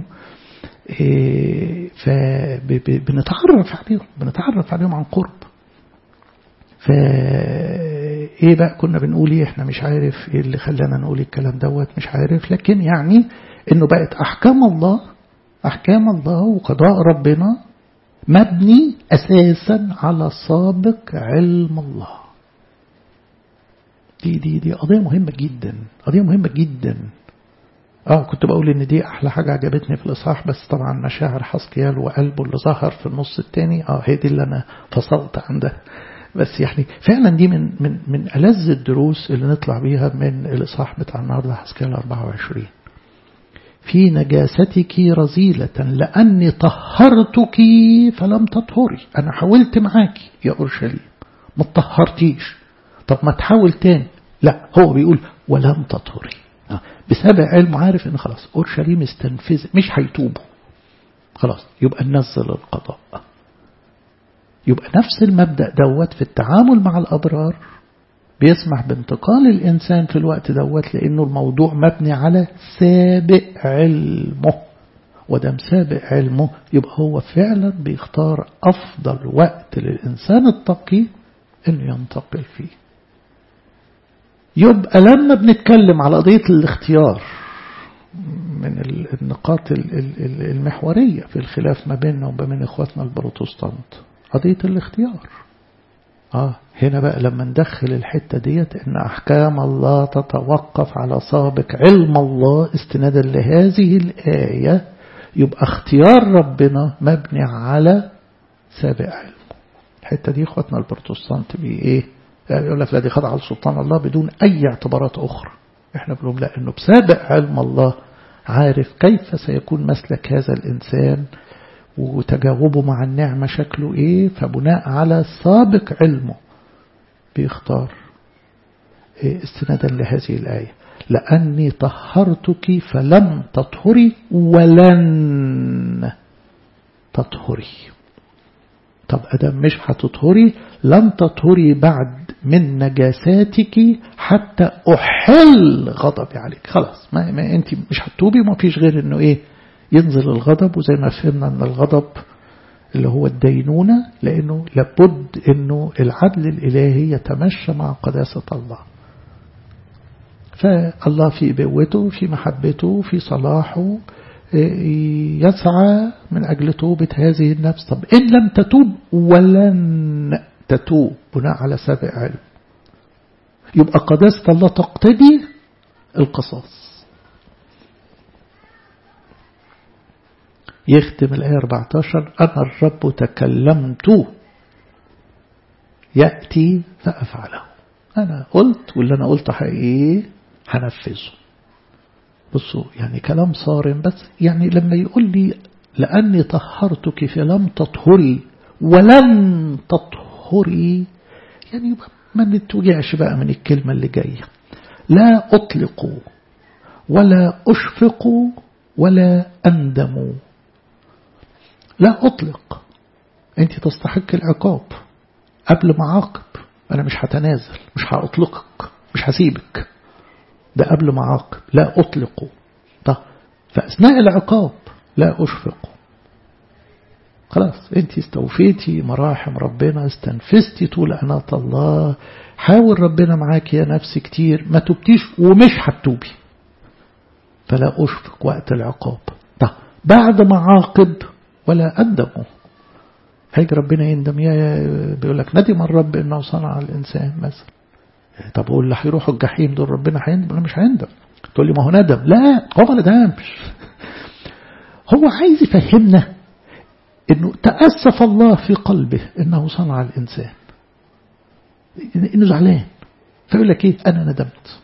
فبنتعرف عليهم بنتعرف عليهم عن قرب. فإيه بقى كنا بنقول إيه؟ إحنا مش عارف إيه اللي خلانا نقول الكلام دوت، مش عارف، لكن يعني إنه بقت أحكام الله أحكام الله وقضاء ربنا مبني أساسا على سابق علم الله. دي دي دي قضية مهمة جدا، قضية مهمة جدا. اه كنت بقول ان دي احلى حاجة عجبتني في الاصحاح، بس طبعا مشاعر حسقيال وقلبه اللي ظهر في النص الثاني اه هي دي اللي انا فصلت عندها. بس يعني فعلا دي من من من ألذ الدروس اللي نطلع بيها من الاصحاح بتاع النهارده حسقيال أربعة وعشرين. في نجاستك رذيلة لأني طهرتك فلم تطهري. أنا حاولت معاك يا أورشليم ما تطهرتيش، طب ما تحاول تاني، لا هو بيقول ولم تطهري. بسابع علم عارف ان خلاص اورشليم استنفذ مش هيتوبوا، خلاص يبقى ننزل القضاء. يبقى نفس المبدأ دوت في التعامل مع الأبرار بيسمح بانتقال الإنسان في الوقت دوت، لأنه الموضوع مبني على سابق علمه، ودم سابق علمه يبقى هو فعلا بيختار أفضل وقت للإنسان التقي إنه ينتقل فيه. يبقى لما بنتكلم على قضية الاختيار من النقاط المحورية في الخلاف ما بيننا وبين إخواتنا البروتستانت قضية الاختيار. آه هنا بقى لما ندخل الحتة ديت إن أحكام الله تتوقف على سابق علم الله استنادا لهذه الآية، يبقى اختيار ربنا مبني على سابق علمه. الحتة دي إخواتنا البروتستانت بي إيه يعني يقول لك لا دي خضع لسلطان الله بدون أي اعتبارات أخرى. إحنا بنقول لا، إنه بسابق علم الله عارف كيف سيكون مسلك هذا الإنسان وتجاوبه مع النعمة شكله إيه، فبناء على سابق علمه بيختار إيه استنادا لهذه الآية. لأني طهرتك فلم تطهري ولن تطهري. طب أدام مش هتطهري لن تطهري بعد من نجاساتك حتى أحل غضبي عليك. خلاص ما, ما أنت مش هتتوبي، ما فيش غير إنه إيه ينزل الغضب. وزي ما فهمنا أن الغضب اللي هو الدينونة، لأنه لابد إنه العدل الإلهي يتمشى مع قداسة الله. فالله في بقوته في محبته في صلاحه يسعى من أجل توبة هذه النفس. طب إن لم تتوب ولن تتوب بناء على سابق علم، يبقى قداسة الله تقتضي القصاص. يختم الآية أربعة عشر أنا الرب تكلمت يأتي فأفعله. أنا قلت واللي أنا قلت حقيقي هنفذه. بصوا يعني كلام صارم، بس يعني لما يقول لي لأني طهرتك فلم تطهري ولن تطهري، يعني ما نتوجعش بقى من الكلمة اللي جاية. لا أطلق ولا أشفق ولا أندم. لا أطلق، أنت تستحق العقاب قبل ما عاقب. أنا مش هتنازل، مش هأطلقك، مش هسيبك، ده قبل ما عاقب. لا أطلق. طب فأثناء العقاب لا أشفق. خلاص أنت استوفيتي مراحم ربنا، استنفذتي طول أناة الله، حاول ربنا معاك يا نفسي كتير، ما تبتيش ومش هتوبي، فلا أشفق وقت العقاب. طب بعد ما عاقب ولا أندم. هيجي ربنا يندم؟ يا بيقول لك ندم الرب إنه صنع الإنسان مثلا. طب قول اللي هيروحوا الجحيم دول ربنا هيندم؟ أنا مش هيندم. تقول لي ما هو ندم. لا هو ما ندمش. هو عايز يفهمنا إنه تأسف الله في قلبه إنه صنع الإنسان، إنه زعلان، فيقول لك إيه أنا ندمت.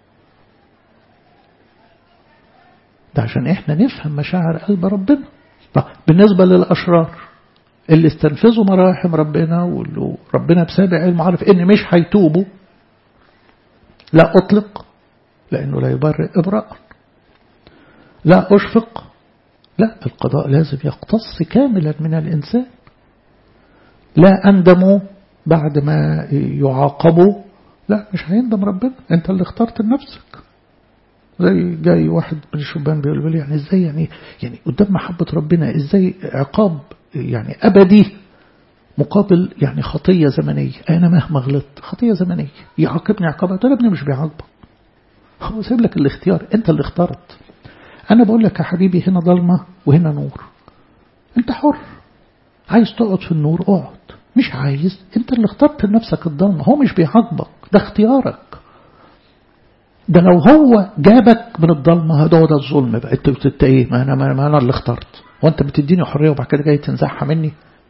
ده عشان إحنا نفهم مشاعر قلب ربنا. طب بالنسبة للأشرار اللي استنفذوا مراحم ربنا واللي ربنا بسابع علم عارف إن مش هيتوبوا، لا أطلق لأنه لا يبرئ إبراء. لا أشفق، لا القضاء لازم يقتص كاملا من الإنسان. لا أندم بعد ما يعاقبوا، لا مش هيندم ربنا، أنت اللي اخترت لنفسك. زي جاي واحد من الشبان بيقول لي يعني ازاي يعني يعني قدام محبة ربنا ازاي عقاب يعني أبدي مقابل يعني خطية زمنية؟ أنا مهما غلطت خطية زمنية يعاقبني عقابة؟ ده ابني مش بيعاقبك، هو سيب لك الاختيار، أنت اللي اخترت. أنا بقول لك يا حبيبي هنا ظلمة وهنا نور، أنت حر، عايز تقعد في النور اقعد، مش عايز أنت اللي اخترت لنفسك الظلمة. هو مش بيعاقبك، ده اختيارك. ده لو هو جابك من الظلمة هذا هو ده الظلم بقى. انت بتت ايه؟ ما انا ما انا اللي اخترت، وانت بتديني حرية وبعد كده جاي تنزعها مني.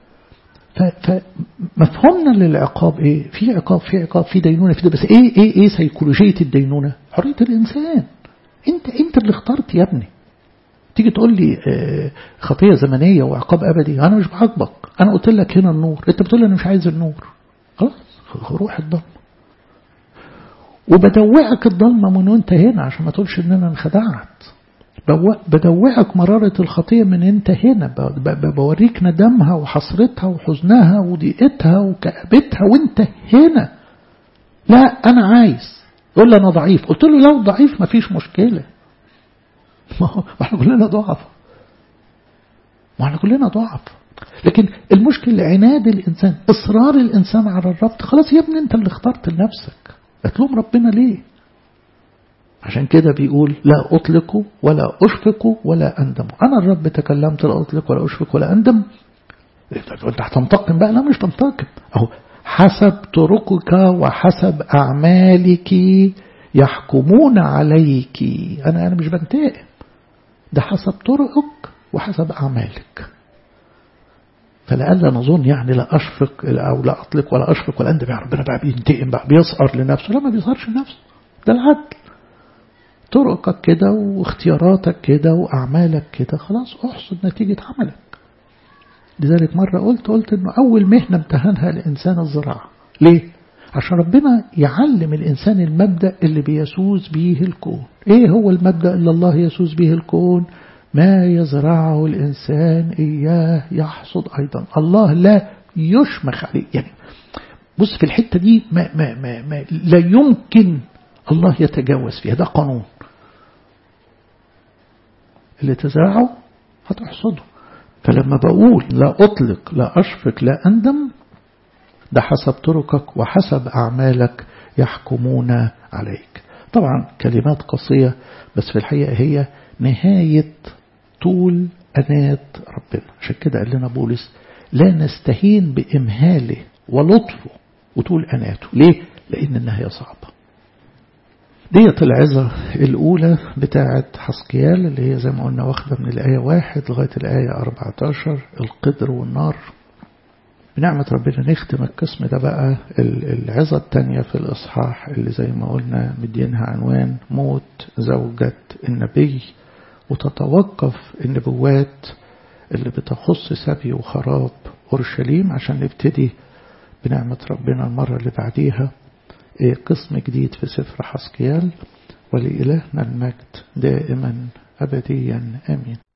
فمفهومنا للعقاب ايه؟ في عقاب، في عقاب، في دينونة، في ده. بس ايه ايه ايه سيكولوجية الدينونة؟ حرية الانسان. انت انت اللي اخترت يا ابني. تيجي تقول لي اه خطية زمنية وعقاب ابدي، انا مش بعاقبك، انا قلت لك هنا النور، انت بتقول لي انا مش عايز النور، خلاص روح الضلمة. وبدوعك الضلمة من وانت هنا عشان ما تقولش ان انا انخدعت. بدوعك مرارة الخطية من انت هنا، بوريك ندمها وحسرتها وحزنها وضيقتها وكآبتها وانت هنا. لا انا عايز. يقول لي انا ضعيف. قلت له لو ضعيف ما فيش مشكلة، ما هو احنا كلنا ضعف، ما احنا كلنا ضعف. لكن المشكلة عناد الانسان، اصرار الانسان على الربط. خلاص يا ابني انت اللي اخترت لنفسك، هتلوم ربنا ليه؟ عشان كده بيقول لا أطلق ولا أشفق ولا أندم. أنا الرب تكلمت لا أطلق ولا أشفق ولا أندم. أنت هتنتقم بقى؟ لا مش تنتقم، أهو حسب طرقك وحسب أعمالك يحكمون عليك. أنا أنا مش بنتقم، ده حسب طرقك وحسب أعمالك. فلألا نظن يعني لا أشفق أو لا أطلق ولا أشفق ولا أندم، يعني ربنا بقى بينتقم بقى بيسأر لنفسه. لا ما بيسأرش لنفسه، ده العدل. طرقك كده واختياراتك كده وأعمالك كده، خلاص احصد نتيجة عملك. لذلك مرة قلت قلت إنه أول مهنة امتهنها الإنسان الزراعة. ليه؟ عشان ربنا يعلم الإنسان المبدأ اللي بيسوس به الكون. إيه هو المبدأ اللي الله يسوس به الكون؟ ما يزرعه الإنسان إياه يحصد أيضا. الله لا يشمخ عليه. يعني بص في الحتة دي ما ما ما ما لا يمكن الله يتجاوز فيها، ده قانون. اللي تزرعه هتحصده. فلما بقول لا أطلق لا أشفق لا أندم، ده حسب طرقك وحسب أعمالك يحكمون عليك. طبعا كلمات قصية، بس في الحقيقة هي نهاية طول أنات ربنا. عشان كده قال لنا بولس لا نستهين بإمهاله ولطفه وطول أناته. ليه؟ لأن النهاية صعبة. ديت العظة الأولى بتاعة حسقيال اللي هي زي ما قلنا واخدة من الآية واحد لغاية الآية أربعة عشر، القدر والنار. بنعمة ربنا نختم القسم ده بقى العظة الثانية في الإصحاح اللي زي ما قلنا مدينها عنوان موت زوجة النبي، وتتوقف النبوات اللي بتخص سبي وخراب أورشليم عشان نبتدي بنعمة ربنا المرة اللي بعديها قسم جديد في سفر حسقيال. ولإلهنا المجد دائما أبديا آمين.